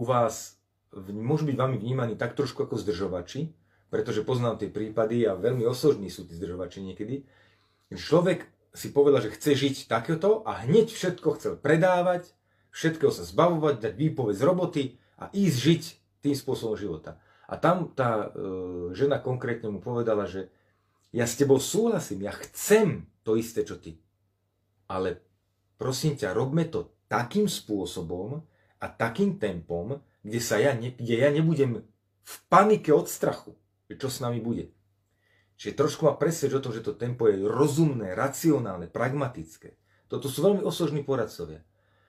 vami vnímaní tak trošku ako zdržovači, pretože poznám tie prípady a veľmi osožní sú tí zdržovači niekedy. Človek si povedal, že chce žiť takéto a hneď všetko chcel predávať, všetkého sa zbavovať, dať výpoveď z roboty a ísť žiť tým spôsobom života. A tam tá žena konkrétne mu povedala, že ja s tebou súhlasím, ja chcem to isté, čo ty. Ale prosím ťa, robme to takým spôsobom a takým tempom, kde ja nebudem v panike od strachu, čo s nami bude. Čiže trošku ma presvedč o tom, že to tempo je rozumné, racionálne, pragmatické. Toto sú veľmi osožní poradcovia.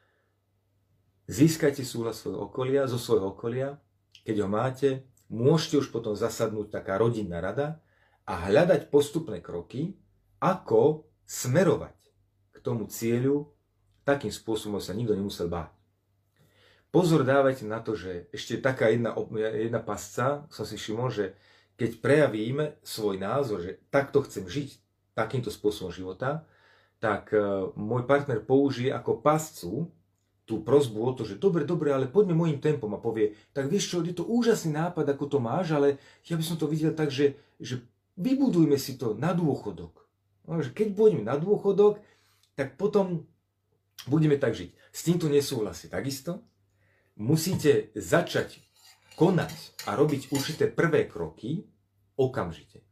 Získajte súhlas zo svojho okolia, keď ho máte, môžete už potom zasadnúť taká rodinná rada a hľadať postupné kroky, ako smerovať k tomu cieľu takým spôsobom, sa nikto nemusel báť. Pozor dávajte na to, že ešte taká jedna pasca, som si všimol, že keď prejavíme svoj názor, že takto chcem žiť, takýmto spôsobom života, tak môj partner použije ako pascu tú prosbu o to, že dobre, ale poďme môjim tempom a povie, tak vieš čo, je to úžasný nápad, ako to máš, ale ja by som to videl tak, že vybudujme si to na dôchodok. No, že keď budeme na dôchodok, tak potom budeme tak žiť. S týmto nesúhlasí. Takisto musíte začať konať a robiť určité prvé kroky okamžite.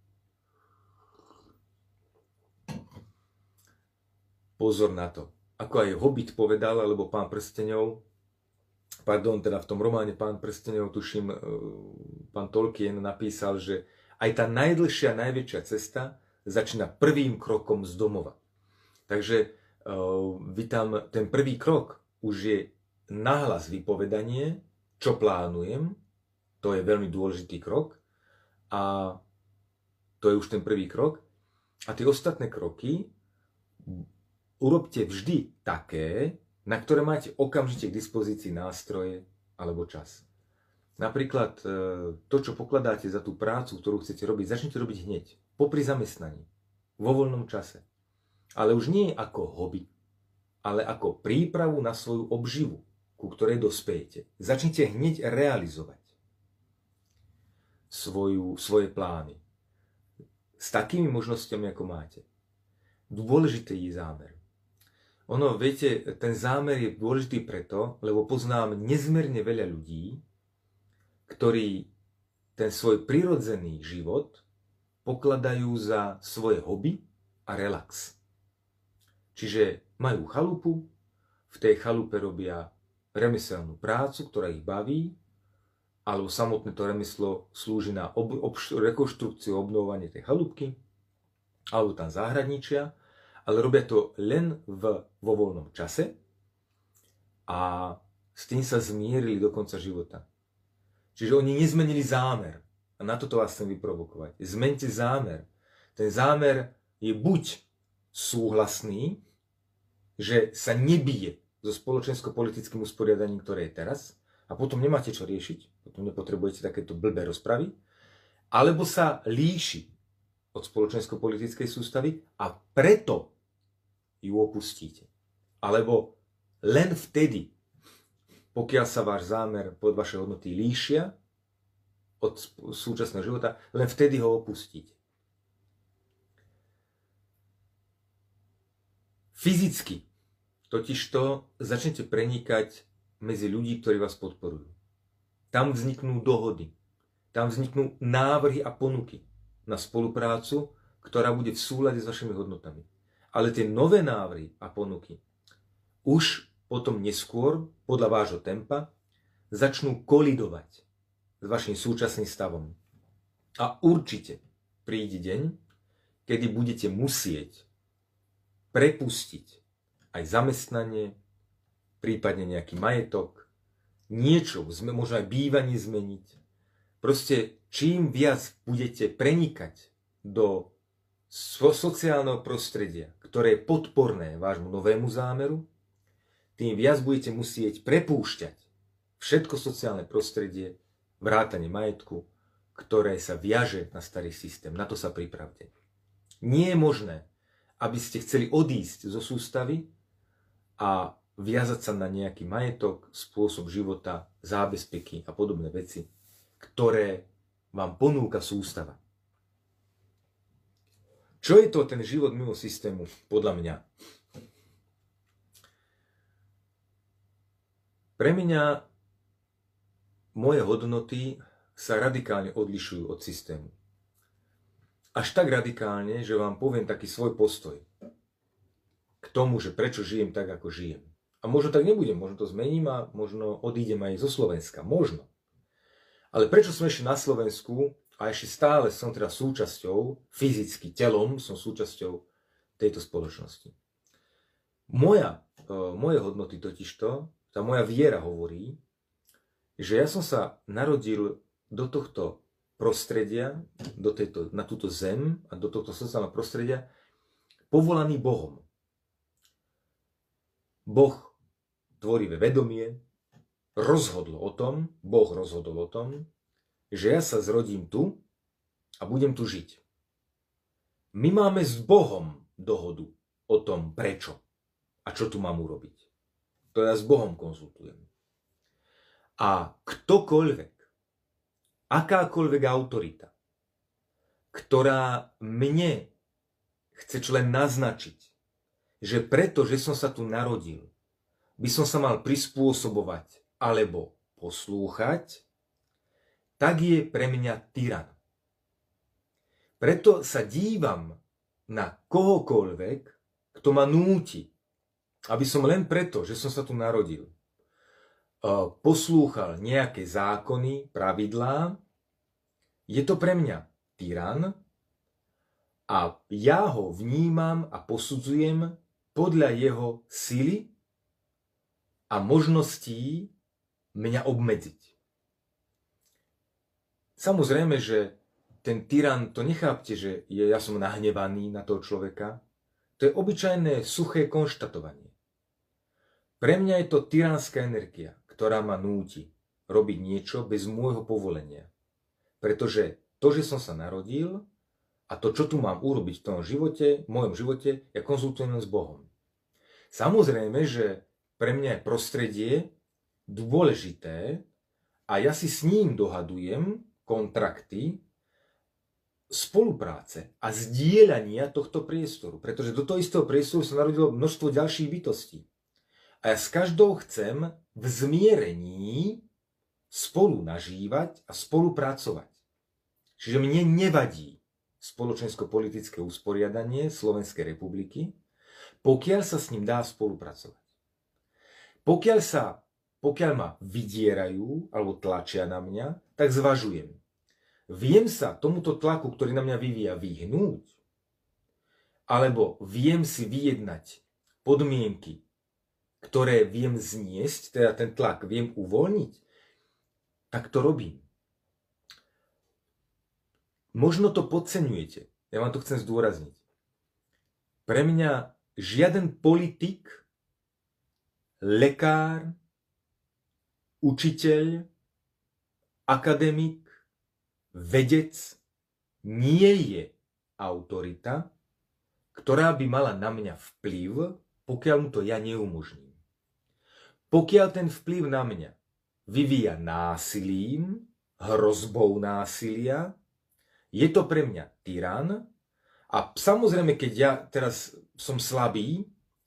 Pozor na to. Ako aj Hobbit povedal, alebo Pán prsteňov, teda v tom románe Pán prsteňov, tuším, pán Tolkien napísal, že aj tá najdlhšia, najväčšia cesta začína prvým krokom z domova. Takže vy tam, ten prvý krok už je nahlas vypovedanie, čo plánujem, to je veľmi dôležitý krok a to je už ten prvý krok. A tie ostatné kroky urobte vždy také, na ktoré máte okamžite k dispozícii nástroje alebo čas. Napríklad to, čo pokladáte za tú prácu, ktorú chcete robiť, začnite robiť hneď, popri zamestnaní, vo voľnom čase. Ale už nie ako hobby, ale ako prípravu na svoju obživu, ku ktorej dospejete. Začnite hneď realizovať svoje plány. S takými možnosťami, ako máte. Dôležitý je zámer. Viete, ten zámer je dôležitý preto, lebo poznám nezmerne veľa ľudí, ktorí ten svoj prirodzený život pokladajú za svoje hobby a relax. Čiže majú chalupu, v tej chalupe robia remeselnú prácu, ktorá ich baví, alebo samotné to remeslo slúži na rekonštrukciu, obnovovanie tej chalupky, alebo tam záhradničia, ale robia to len vo voľnom čase a s tým sa zmierili do konca života. Čiže oni nezmenili zámer. A na toto vás chcem vyprovokovať. Zmente zámer. Ten zámer je buď súhlasný, že sa nebije so spoločensko-politickým usporiadaním, ktoré je teraz, a potom nemáte čo riešiť, potom nepotrebujete takéto blbé rozpravy, alebo sa líši od spoločensko-politickej sústavy a preto ju opustíte. Alebo len vtedy, pokiaľ sa váš zámer pod vaše hodnoty líšia od súčasného života, len vtedy ho opustíte. Fyzicky totižto začnete prenikať medzi ľudí, ktorí vás podporujú. Tam vzniknú dohody, tam vzniknú návrhy a ponuky na spoluprácu, ktorá bude v súlade s vašimi hodnotami. Ale tie nové návrhy a ponuky už potom neskôr, podľa vášho tempa, začnú kolidovať s vašim súčasným stavom. A určite príde deň, kedy budete musieť prepustiť aj zamestnanie, prípadne nejaký majetok, niečo, možno aj bývanie zmeniť. Proste čím viac budete prenikať do sociálneho prostredia, ktoré je podporné vášmu novému zámeru, tým viac budete musieť prepúšťať všetko sociálne prostredie, vrátane majetku, ktoré sa viaže na starý systém. Na to sa pripravte. Nie je možné, aby ste chceli odísť zo sústavy a viazať sa na nejaký majetok, spôsob života, zábezpeky a podobné veci, ktoré vám ponúka sústava. Čo je to ten život mimo systému, podľa mňa? Pre mňa moje hodnoty sa radikálne odlišujú od systému. Až tak radikálne, že vám poviem taký svoj postoj k tomu, že prečo žijem tak, ako žijem. A možno tak nebudem, možno to zmením a možno odídem aj zo Slovenska. Možno. Ale prečo som ešte na Slovensku a ešte stále som teda súčasťou, fyzicky, telom som súčasťou tejto spoločnosti. Moje hodnoty totižto, tá moja viera hovorí, že ja som sa narodil do tohto prostredia, na túto zem a do tohto sociálneho prostredia povolaný Bohom. Boh, tvorivé vedomie, Boh rozhodol o tom, že ja sa zrodím tu a budem tu žiť. My máme s Bohom dohodu o tom, prečo a čo tu mám urobiť. To ja s Bohom konzultujem. A ktokoľvek, akákoľvek autorita, ktorá mne chce len naznačiť, že preto, že som sa tu narodil, by som sa mal prispôsobovať alebo poslúchať, tak je pre mňa tyran. Preto sa dívam na kohokoľvek, kto ma núti, aby som len preto, že som sa tu narodil, poslúchal nejaké zákony, pravidlá. Je to pre mňa tyran a ja ho vnímam a posudzujem podľa jeho sily a možností mňa obmedziť. Samozrejme, že ten tyran, to nechápte, že ja som nahnevaný na toho človeka. To je obyčajné suché konštatovanie. Pre mňa je to tyranská energia, ktorá ma núti robiť niečo bez môjho povolenia. Pretože to, že som sa narodil a to, čo tu mám urobiť v tom živote, v mojom živote, ja konzultujem s Bohom. Samozrejme, že pre mňa je prostredie dôležité a ja si s ním dohadujem kontrakty, spolupráce a zdieľania tohto priestoru. Pretože do toho istého priestoru sa narodilo množstvo ďalších bytostí. A ja s každou chcem v zmierení spolu nažívať a spolupracovať. Čiže mne nevadí spoločensko-politické usporiadanie Slovenskej republiky, pokiaľ sa s ním dá spolupracovať. Pokiaľ ma vydierajú alebo tlačia na mňa, tak zvažujem. Viem sa tomuto tlaku, ktorý na mňa vyvíja, vyhnúť? Alebo viem si vyjednať podmienky, ktoré viem zniesť, teda ten tlak viem uvoľniť? Tak to robím. Možno to podceňujete. Ja vám to chcem zdôrazniť. Pre mňa žiaden politik, lekár, učiteľ, akademik, vedec nie je autorita, ktorá by mala na mňa vplyv, pokiaľ mu to ja neumožním. Pokiaľ ten vplyv na mňa vyvíja násilím, hrozbou násilia, je to pre mňa tyran. A samozrejme, keď ja teraz som slabý,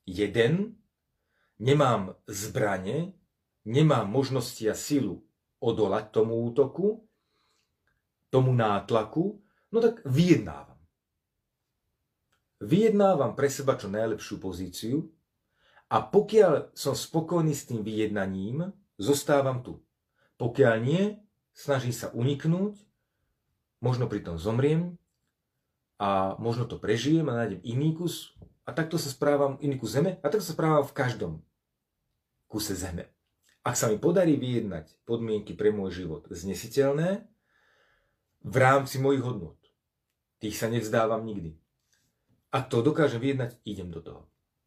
nemám zbrane, nemám možnosti a silu odolať tomu útoku, tomu nátlaku, no tak vyjednávam. Vyjednávam pre seba čo najlepšiu pozíciu a pokiaľ som spokojný s tým vyjednaním, zostávam tu. Pokiaľ nie, snažím sa uniknúť, možno pritom zomriem a možno to prežijem a nájdem iný kus a takto sa správam, iný kus zeme a takto sa správam v každom kuse zeme. Ak sa mi podarí vyjednať podmienky pre môj život znesiteľné, v rámci mojich hodnôt. Tých sa nevzdávam nikdy. Ak to dokážem vyjednať, idem do toho.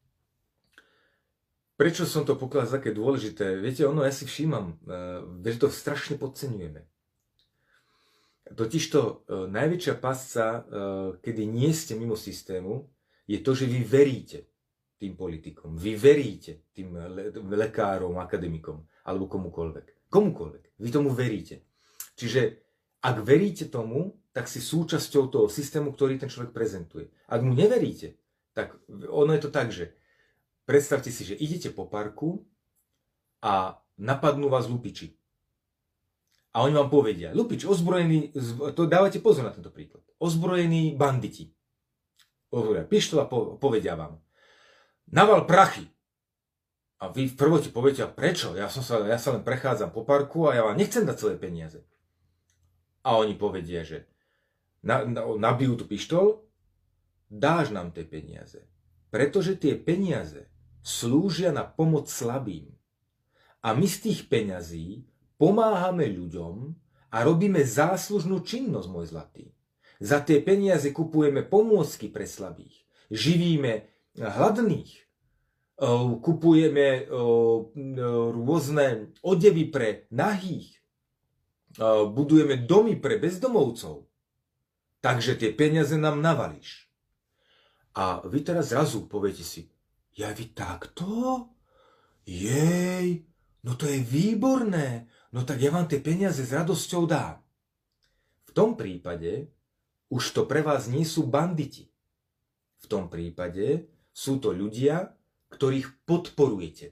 Prečo som to pokladal za také dôležité? Viete, ja si všímam, že to strašne podceňujeme. Totižto najväčšia pasca, kedy nie ste mimo systému, je to, že vy veríte tým politikom. Vy veríte tým lekárom, akademikom alebo komukoľvek. Komukoľvek. Vy tomu veríte. Čiže ak veríte tomu, tak si súčasťou toho systému, ktorý ten človek prezentuje. Ak mu neveríte, tak ono je to tak, že predstavte si, že idete po parku a napadnú vás lupiči. A oni vám povedia, lupič, ozbrojený, to dávajte pozor na tento príklad, ozbrojení banditi. Pištol a povedia vám, naval prachy. A vy v prvote poviete, a prečo? Ja sa len prechádzam po parku a ja vám nechcem dať svoje peniaze. A oni povedia, že nabijú tu pištol, dáš nám tie peniaze. Pretože tie peniaze slúžia na pomoc slabým. A my z tých peňazí pomáhame ľuďom a robíme záslužnú činnosť, môj zlatý. Za tie peniaze kupujeme pomôcky pre slabých, živíme hladných, kupujeme rôzne odevy pre nahých, budujeme domy pre bezdomovcov. Takže tie peniaze nám navalíš. A vy teraz zrazu poviete si, ja vy takto? Jej, no to je výborné, no tak ja vám tie peniaze s radosťou dám. V tom prípade už to pre vás nie sú banditi. V tom prípade sú to ľudia, ktorých podporujete.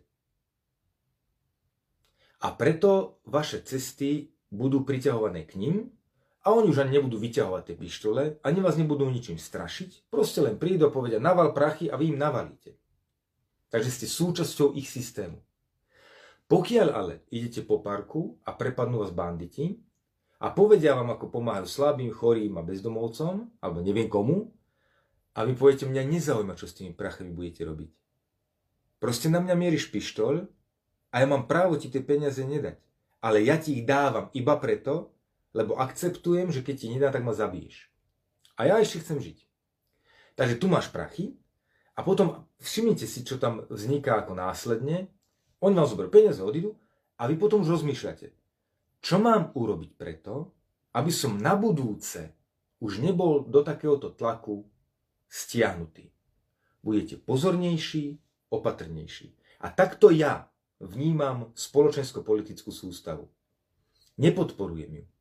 A preto vaše cesty budú priťahované k nim a oni už ani nebudú vyťahovať tie pištole, ani vás nebudú ničím strašiť, proste len prídu a povedia naval prachy a vy im navalíte. Takže ste súčasťou ich systému. Pokiaľ ale idete po parku a prepadnú vás banditi a povedia vám, ako pomáhajú slabým, chorým a bezdomovcom, alebo neviem komu, a vy poviete, mňa nezaujíma, čo s tými prachami budete robiť. Proste na mňa mieríš pištoľ a ja mám právo ti tie peniaze nedať. Ale ja ti ich dávam iba preto, lebo akceptujem, že keď ti nedá, tak ma zabiješ. A ja ešte chcem žiť. Takže tu máš prachy a potom všimnite si, čo tam vzniká ako následne. Oni vám zoberú peniaze, odídu a vy potom už rozmýšľate, čo mám urobiť preto, aby som na budúce už nebol do takéhoto tlaku stiahnutý. Budete pozornejší, opatrnejší. A takto ja vnímam spoločensko-politickú sústavu. Nepodporujem ju.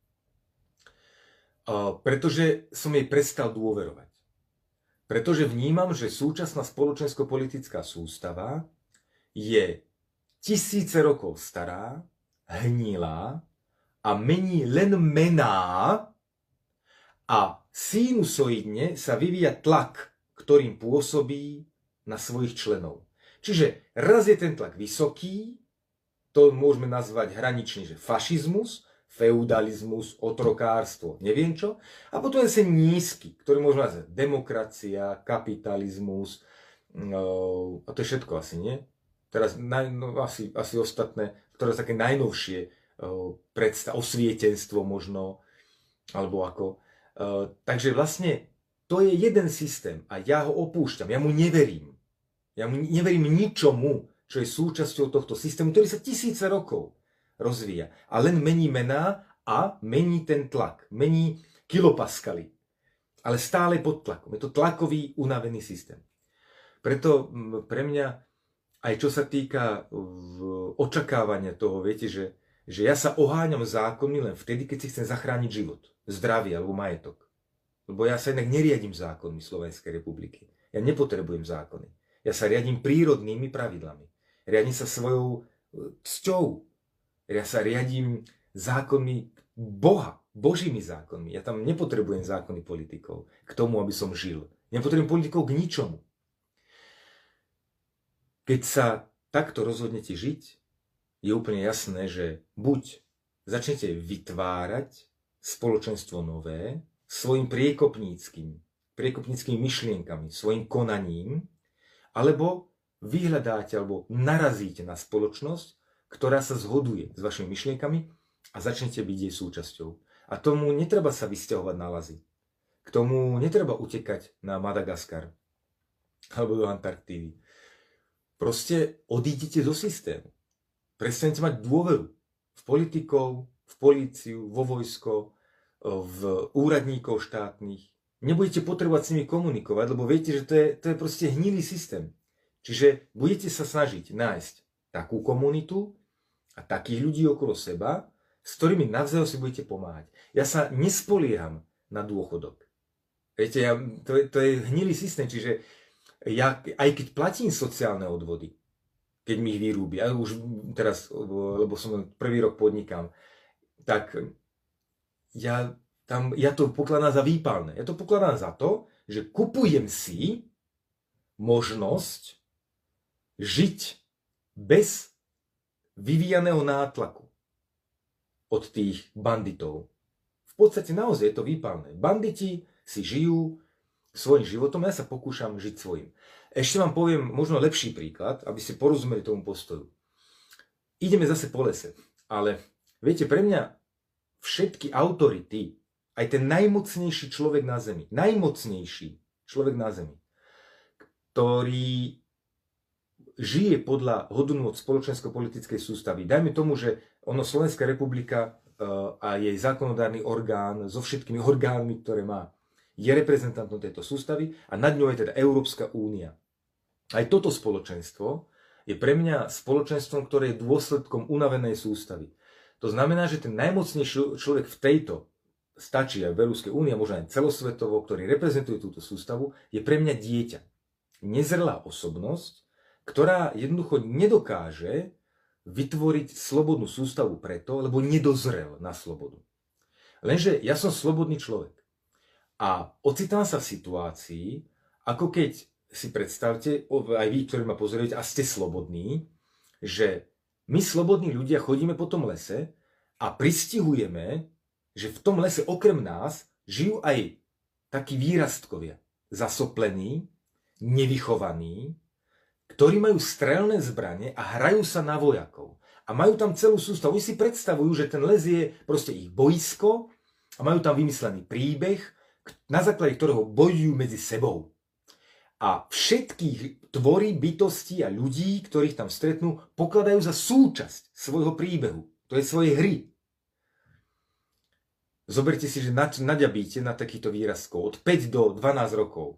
Pretože som jej prestal dôverovať. Pretože vnímam, že súčasná spoločensko-politická sústava je tisíce rokov stará, hnilá a mení len mená a sinusoidne sa vyvíja tlak, ktorým pôsobí na svojich členov. Čiže raz je ten tlak vysoký, to môžeme nazvať hranične, že fašizmus, feudalizmus, otrokárstvo, neviem čo. A potom je sa nízky, ktorý môžeme nazvať demokracia, kapitalizmus, a to je všetko asi, nie? Teraz asi ostatné, ktoré sú také najnovšie osvietenstvo možno, alebo ako. Takže vlastne to je jeden systém a ja ho opúšťam, ja mu neverím. Ja mu neverím ničomu, čo je súčasťou tohto systému, ktorý sa tisíce rokov rozvíja. A len mení mená a mení ten tlak. Mení kilopaskaly. Ale stále pod tlakom. Je to tlakový, unavený systém. Preto pre mňa, aj čo sa týka očakávania toho, viete, že ja sa oháňam zákonmi len vtedy, keď si chcem zachrániť život, zdravie alebo majetok. Lebo ja sa inak neriadím zákonmi Slovenskej republiky. Ja nepotrebujem zákony. Ja sa riadím prírodnými pravidlami. Riadím sa svojou cťou. Ja sa riadím zákonmi Boha, Božími zákonmi. Ja tam nepotrebujem zákony politikov k tomu, aby som žil. Nepotrebujem politikov k ničomu. Keď sa takto rozhodnete žiť, je úplne jasné, že buď začnete vytvárať spoločenstvo nové svojim priekopníckými myšlienkami, svojim konaním, alebo vyhľadáte alebo narazíte na spoločnosť, ktorá sa zhoduje s vašimi myšlienkami a začnete byť jej súčasťou. A tomu netreba sa vysťahovať na lazy. K tomu netreba utekať na Madagaskar alebo do Antarktídy. Proste odídite zo systému. Prestanete mať dôveru v politikov, v políciu, vo vojsko, v úradníkov štátnych. Nebudete potrebovať s nimi komunikovať, lebo viete, že to je proste hnilý systém. Čiže budete sa snažiť nájsť takú komunitu a takých ľudí okolo seba, s ktorými navzájom si budete pomáhať. Ja sa nespolieham na dôchodok. Viete, to je hnilý systém, čiže ja, aj keď platím sociálne odvody, keď mi ich vyrúbi, ja už teraz, lebo som prvý rok podnikám, tak ja to pokladám za výpalné. Ja to pokladám za to, že kupujem si možnosť žiť bez vyvíjaného nátlaku od tých banditov. V podstate naozaj je to výpalné. Banditi si žijú svojím životom, ja sa pokúšam žiť svojím. Ešte vám poviem možno lepší príklad, aby ste porozumeli tomu postoju. Ideme zase po lese, ale viete, pre mňa všetky autority, aj ten najmocnejší človek na zemi, ktorý žije podľa hodnôt spoločensko-politickej sústavy. Dajme tomu, že Slovenská republika a jej zákonodárny orgán so všetkými orgánmi, ktoré má, je reprezentantom tejto sústavy a nad ňou je teda Európska únia. Aj toto spoločenstvo je pre mňa spoločenstvom, ktoré je dôsledkom unavenej sústavy. To znamená, že ten najmocnejší človek v tejto, stačí aj v Európskej únii, možno aj celosvetovo, ktorý reprezentuje túto sústavu, je pre mňa dieťa. Nezrelá osobnosť, ktorá jednoducho nedokáže vytvoriť slobodnú sústavu preto, lebo nedozrel na slobodu. Lenže ja som slobodný človek a ocitám sa v situácii, ako keď si predstavte, aj vy, ktorí ma pozorujete a ste slobodní, že my slobodní ľudia chodíme po tom lese a pristihujeme, že v tom lese okrem nás žijú aj takí výrastkovia, zasoplení, nevychovaní, ktorí majú strelné zbrane a hrajú sa na vojakov. A majú tam celú sústavu. Oni si predstavujú, že ten les je proste ich boisko a majú tam vymyslený príbeh, na základe ktorého bojujú medzi sebou. A všetkých tvorí, bytostí a ľudí, ktorých tam stretnú, pokladajú za súčasť svojho príbehu. To je svojej hry. Zoberte si, že naďabíte na takýchto výrazkov od 5 do 12 rokov.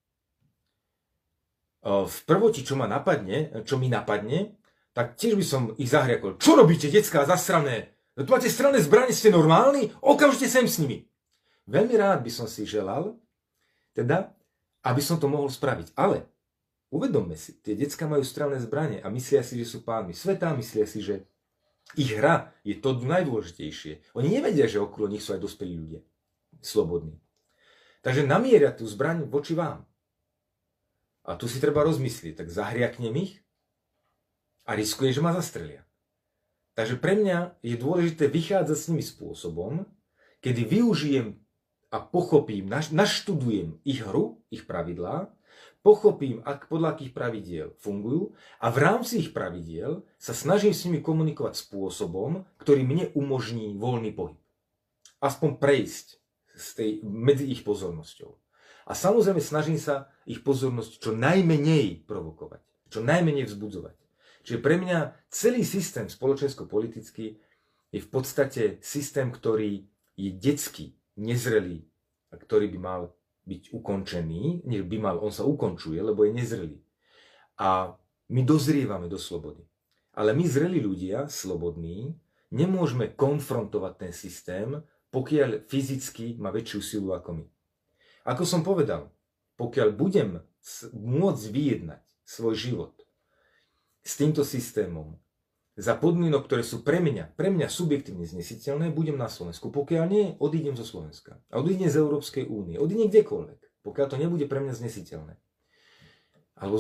V prvoti, čo mi napadne, tak tiež by som ich zahriakol. Čo robíte, decká, zasrané? Tu máte strelné zbrane, ste normálni? Okamžite sem s nimi. Veľmi rád by som si želal, teda, aby som to mohol spraviť. Ale uvedomme si, tie decká majú strelné zbrane a myslia si, že sú pánmi sveta, myslia si, že ich hra je to najdôležitejšie. Oni nevedia, že okolo nich sú aj dospelí ľudia. Slobodní. Takže namieria tú zbraň voči vám. A tu si treba rozmyslieť. Tak zahriaknem ich a riskujem, že ma zastrelia. Takže pre mňa je dôležité vychádzať s nimi spôsobom, kedy využijem a pochopím, naštudujem ich hru, ich pravidlá, pochopím, podľa akých pravidiel fungujú a v rámci ich pravidiel sa snažím s nimi komunikovať spôsobom, ktorý mne umožní voľný pohyb. Aspoň prejsť medzi ich pozornosťou. A samozrejme snažím sa ich pozornosť čo najmenej provokovať, čo najmenej vzbudzovať. Čiže pre mňa celý systém spoločensko-politický je v podstate systém, ktorý je detský, nezrelý a ktorý by mal byť ukončený, on sa ukončuje, lebo je nezrelý. A my dozrievame do slobody. Ale my zrelí ľudia, slobodní, nemôžeme konfrontovať ten systém, pokiaľ fyzicky má väčšiu silu ako my. Ako som povedal, pokiaľ budem môcť vyjednať svoj život s týmto systémom za podmienok, ktoré sú pre mňa subjektívne znesiteľné, budem na Slovensku. Pokiaľ nie, odídem zo Slovenska. A odídem z Európskej únie. Odídem kdekoľvek. Pokiaľ to nebude pre mňa znesiteľné. Alebo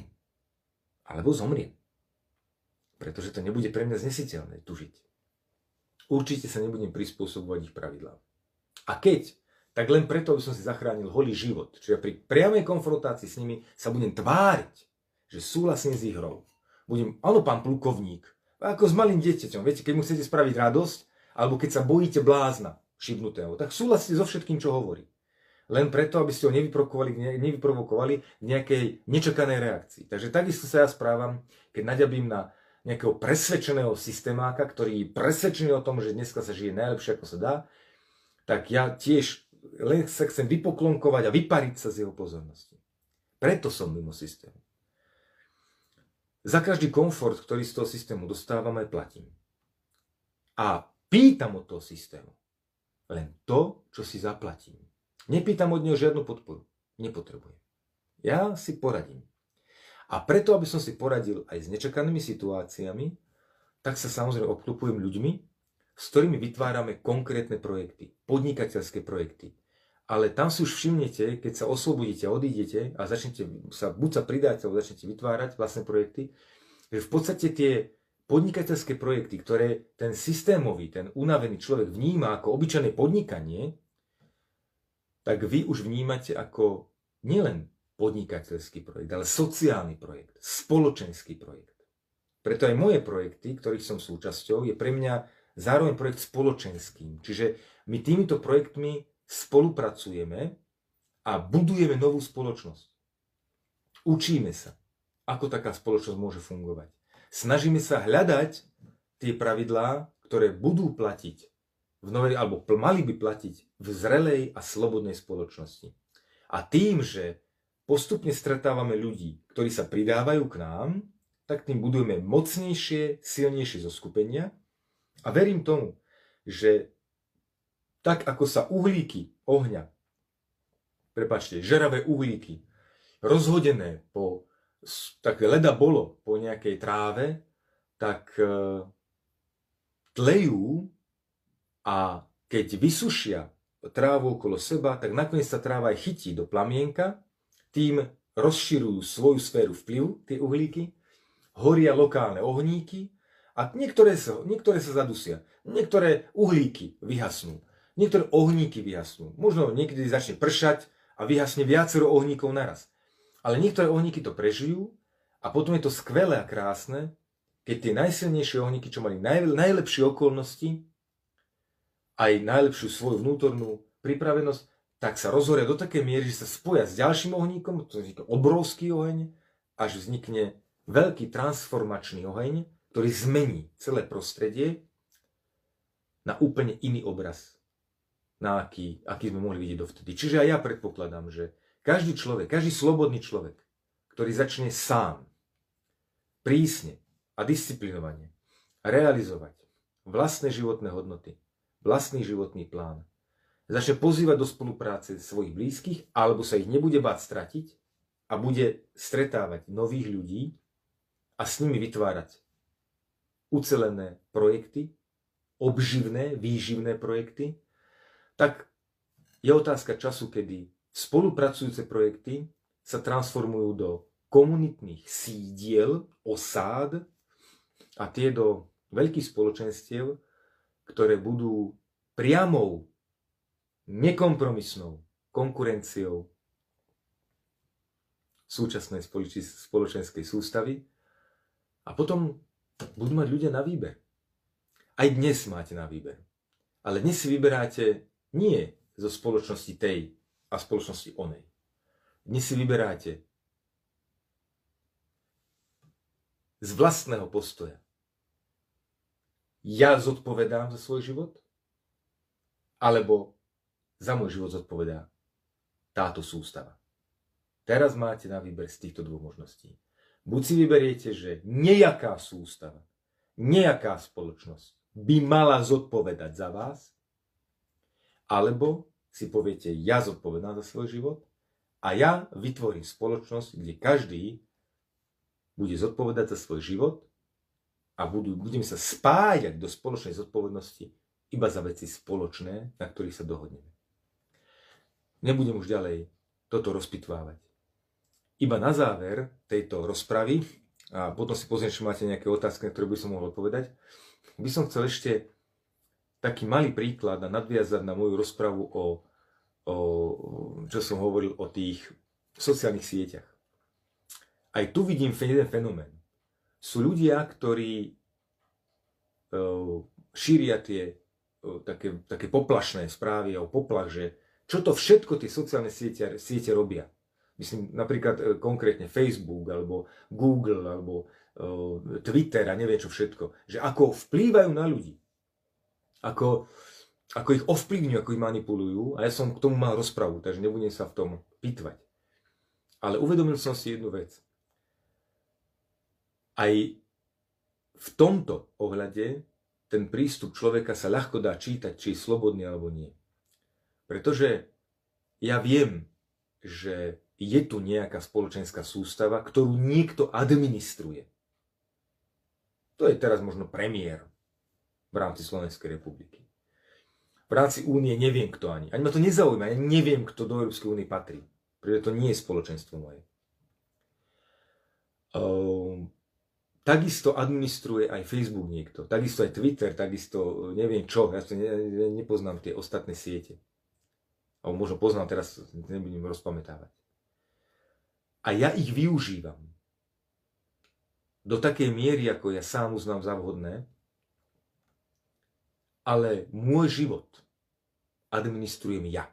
zomriem. Pretože to nebude pre mňa znesiteľné tu žiť. Určite sa nebudem prispôsobovať ich pravidlám. A keď, tak len preto, aby som si zachránil holý život. Čiže pri priamej konfrontácii s nimi sa budem tváriť, že súhlasím s ich hrou. Áno, pán plukovník, ako s malým dieťaťom. Viete, keď mu chcete spraviť radosť, alebo keď sa bojíte blázna šibnutého, tak súhlasíte so všetkým, čo hovorí. Len preto, aby ste ho nevyprovokovali k nejakej nečakanej reakcii. Takže takisto sa ja správam, keď naďabím na nejakého presvedčeného systémáka, ktorý je presvedčený o tom, že dneska sa žije najlepšie, ako sa dá, tak ja tiež len sa chcem vypoklonkovať a vypariť sa z jeho pozornosti. Preto som mimo systému. Za každý komfort, ktorý z toho systému dostávam, aj platím. A pýtam od toho systému len to, čo si zaplatím. Nepýtam od neho žiadnu podporu. Nepotrebujem. Ja si poradím. A preto, aby som si poradil aj s nečakanými situáciami, tak sa samozrejme obklopujem ľuďmi, s ktorými vytvárame konkrétne projekty, podnikateľské projekty. Ale tam si už všimnete, keď sa oslobodíte a odídete a buď sa pridáte, alebo začnete vytvárať vlastné projekty, že v podstate tie podnikateľské projekty, ktoré ten systémový, ten unavený človek vníma ako obyčajné podnikanie, tak vy už vnímate ako nielen podnikateľský projekt, ale sociálny projekt, spoločenský projekt. Preto aj moje projekty, ktorých som súčasťou, je pre mňa zároveň projekt spoločenským. Čiže my týmito projektmi spolupracujeme a budujeme novú spoločnosť. Učíme sa, ako taká spoločnosť môže fungovať. Snažíme sa hľadať tie pravidlá, ktoré budú platiť v alebo mali by platiť v zrelej a slobodnej spoločnosti. A tým, že postupne stretávame ľudí, ktorí sa pridávajú k nám, tak tým budujeme mocnejšie, silnejšie zoskupenia. A verím tomu, že tak ako sa uhlíky ohňa, žeravé uhlíky, rozhodené po také leda bolo po nejakej tráve, tak tlejú a keď vysušia trávu okolo seba, tak nakoniec sa tráva aj chytí do plamienka, tým rozširujú svoju sféru vplyvu, tie uhlíky, horia lokálne ohníky a niektoré sa zadusia, niektoré uhlíky vyhasnú, niektoré ohníky vyhasnú. Možno niekedy začne pršať a vyhasne viacero ohníkov naraz. Ale niektoré ohníky to prežijú a potom je to skvelé a krásne, keď tie najsilnejšie ohníky, čo mali najlepšie okolnosti, aj najlepšiu svoju vnútornú pripravenosť, tak sa rozhoria do takej miery, že sa spoja s ďalším ohníkom, to je obrovský oheň, až vznikne veľký transformačný oheň, ktorý zmení celé prostredie na úplne iný obraz, na aký sme mohli vidieť dovtedy. Čiže aj ja predpokladám, že každý človek, každý slobodný človek, ktorý začne sám, prísne a disciplinovane realizovať vlastné životné hodnoty, vlastný životný plán, začne pozývať do spolupráce svojich blízkych, alebo sa ich nebude báť stratiť a bude stretávať nových ľudí a s nimi vytvárať ucelené projekty, obživné, výživné projekty, tak je otázka času, kedy spolupracujúce projekty sa transformujú do komunitných sídiel, osád a tie do veľkých spoločenstiev, ktoré budú priamou, nekompromisnou konkurenciou súčasnej spoločenskej sústavy a potom budú mať ľudia na výber. Aj dnes máte na výber. Ale dnes si vyberáte nie zo spoločnosti tej a spoločnosti onej. Dnes si vyberáte z vlastného postoja. Ja zodpovedám za svoj život, alebo za môj život zodpovedá táto sústava. Teraz máte na výber z týchto dvoch možností. Buď si vyberiete, že nejaká sústava, nejaká spoločnosť by mala zodpovedať za vás, alebo si poviete, ja zodpovedám za svoj život a ja vytvorím spoločnosť, kde každý bude zodpovedať za svoj život a budeme sa spájať do spoločnej zodpovednosti iba za veci spoločné, na ktorých sa dohodneme. Nebudem už ďalej toto rozpitvávať. Iba na záver tejto rozpravy, a potom si pozriem, či máte nejaké otázky, na ktoré by som mohol odpovedať, by som chcel ešte taký malý príklad a nadviazať na moju rozpravu čo som hovoril o tých sociálnych sieťach. Aj tu vidím jeden fenomén. Sú ľudia, ktorí šíria tie také poplašné správy o poplach, že čo to všetko tie sociálne siete robia. Myslím napríklad konkrétne Facebook, alebo Google, alebo Twitter a neviem čo všetko. Že ako vplývajú na ľudí. Ako ich ovplyvňujú, ako ich manipulujú. A ja som k tomu mal rozpravu, takže nebudem sa v tom pitvať. Ale uvedomil som si jednu vec. Aj v tomto ohľade ten prístup človeka sa ľahko dá čítať, či je slobodný alebo nie. Pretože ja viem, že je tu nejaká spoločenská sústava, ktorú niekto administruje. To je teraz možno premiér v rámci Slovenskej republiky. V rámci únie neviem kto ani. Ani ma to nezaujíma, ja neviem, kto do Európskej únie patrí. Pretože to nie je spoločenstvo moje. Takisto administruje aj Facebook niekto, takisto aj Twitter, takisto neviem čo, ja nepoznám tie ostatné siete. Alebo možno poznám, teraz nebudem rozpamätávať. A ja ich využívam do takej miery, ako ja sám uznám za vhodné, ale môj život administrujem ja.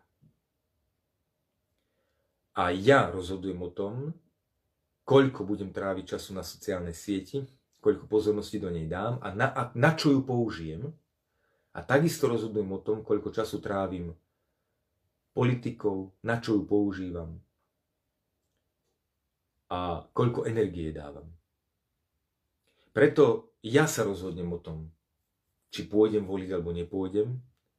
A ja rozhodujem o tom, koľko budem tráviť času na sociálnej sieti, koľko pozornosti do nej dám a na čo ju použijem. A takisto rozhodujem o tom, koľko času trávim politikou, na čo ju používam a koľko energie dávam. Preto ja sa rozhodnem o tom, či pôjdem voliť alebo nepôjdem.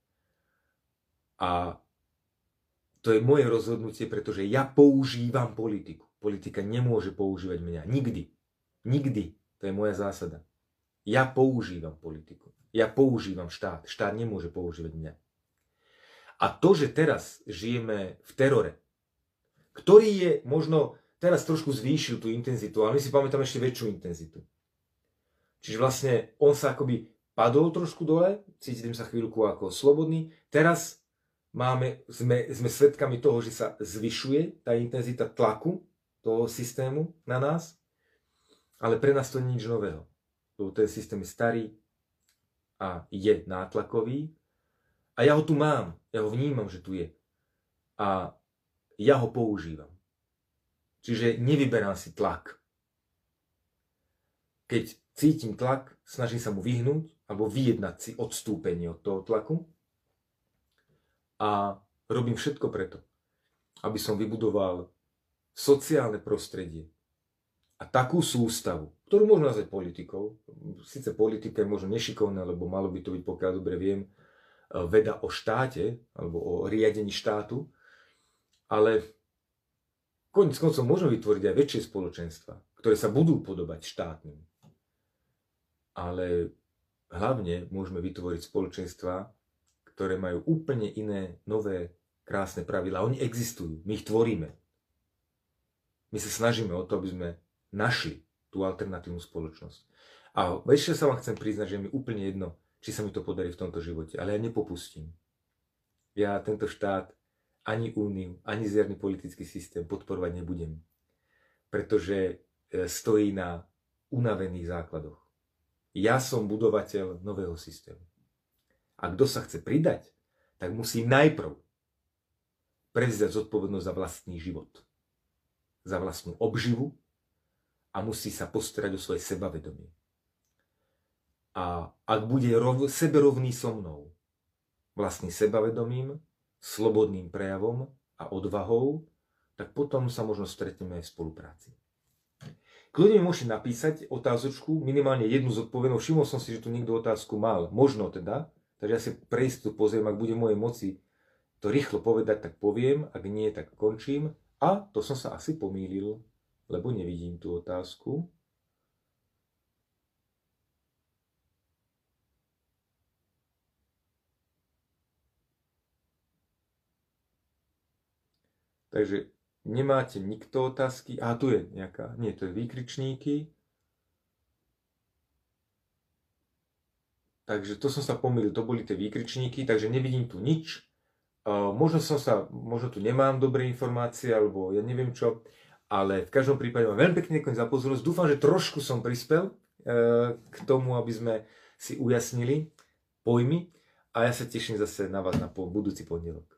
A to je moje rozhodnutie, pretože ja používam politiku. Politika nemôže používať mňa. Nikdy. Nikdy. To je moja zásada. Ja používam politiku. Ja používam štát. Štát nemôže používať mňa. A to, že teraz žijeme v terore, ktorý je možno teraz trošku zvýšil tú intenzitu, ale my si pamätáme ešte väčšiu intenzitu. Čiže vlastne on sa akoby padol trošku dole, cítim sa chvíľku ako slobodný. Teraz sme svedkami toho, že sa zvyšuje tá intenzita tlaku toho systému na nás, ale pre nás to nie je nič nového. Ten systém je starý a je nátlakový a ja ho tu mám, ja ho vnímam, že tu je a ja ho používam. Čiže nevyberám si tlak. Keď cítim tlak, snažím sa mu vyhnúť alebo vyjednať si odstúpenie od toho tlaku a robím všetko preto, aby som vybudoval sociálne prostredie a takú sústavu, ktorú môžem nazvať politikou. Sice politika je možno nešikovná, lebo malo by to byť, pokiaľ dobre viem, veda o štáte alebo o riadení štátu, ale koniec koncov môžeme vytvoriť aj väčšie spoločenstva, ktoré sa budú podobať štátnym. Ale hlavne môžeme vytvoriť spoločenstva, ktoré majú úplne iné, nové, krásne pravidlá. Oni existujú, my ich tvoríme. My sa snažíme o to, aby sme našli tú alternatívnu spoločnosť. A ešte sa vám chcem priznať, že je mi úplne jedno, či sa mi to podarí v tomto živote, ale ja nepopustím. Ja tento štát, ani úniu, ani žiadny politický systém podporovať nebudem, pretože stojí na unavených základoch. Ja som budovateľ nového systému. A kto sa chce pridať, tak musí najprv prevziať zodpovednosť za vlastný život, za vlastnú obživu a musí sa postarať o svoje sebavedomie. A ak bude seberovný so mnou, vlastným sebavedomím, slobodným prejavom a odvahou, tak potom sa možno stretneme aj v spolupráci. Kľudne mi môžete napísať otázočku, minimálne jednu zodpovednú. Všimol som si, že tu niekto otázku mal. Možno teda, takže ja si pre istotu pozriem, ak bude v mojej moci to rýchlo povedať, tak poviem, ak nie, tak končím. A to som sa asi pomýlil, lebo nevidím tú otázku. Takže nemáte nikto otázky? A tu je nejaká, nie, to je výkričníky. Takže to som sa pomýlil, to boli tie výkričníky, takže nevidím tu nič. Možno tu nemám dobré informácie, alebo ja neviem čo, ale v každom prípade vám veľmi pekne ďakujem za pozornosť. Dúfam, že trošku som prispel k tomu, aby sme si ujasnili pojmy a ja sa teším zase na vás na budúci pondelok.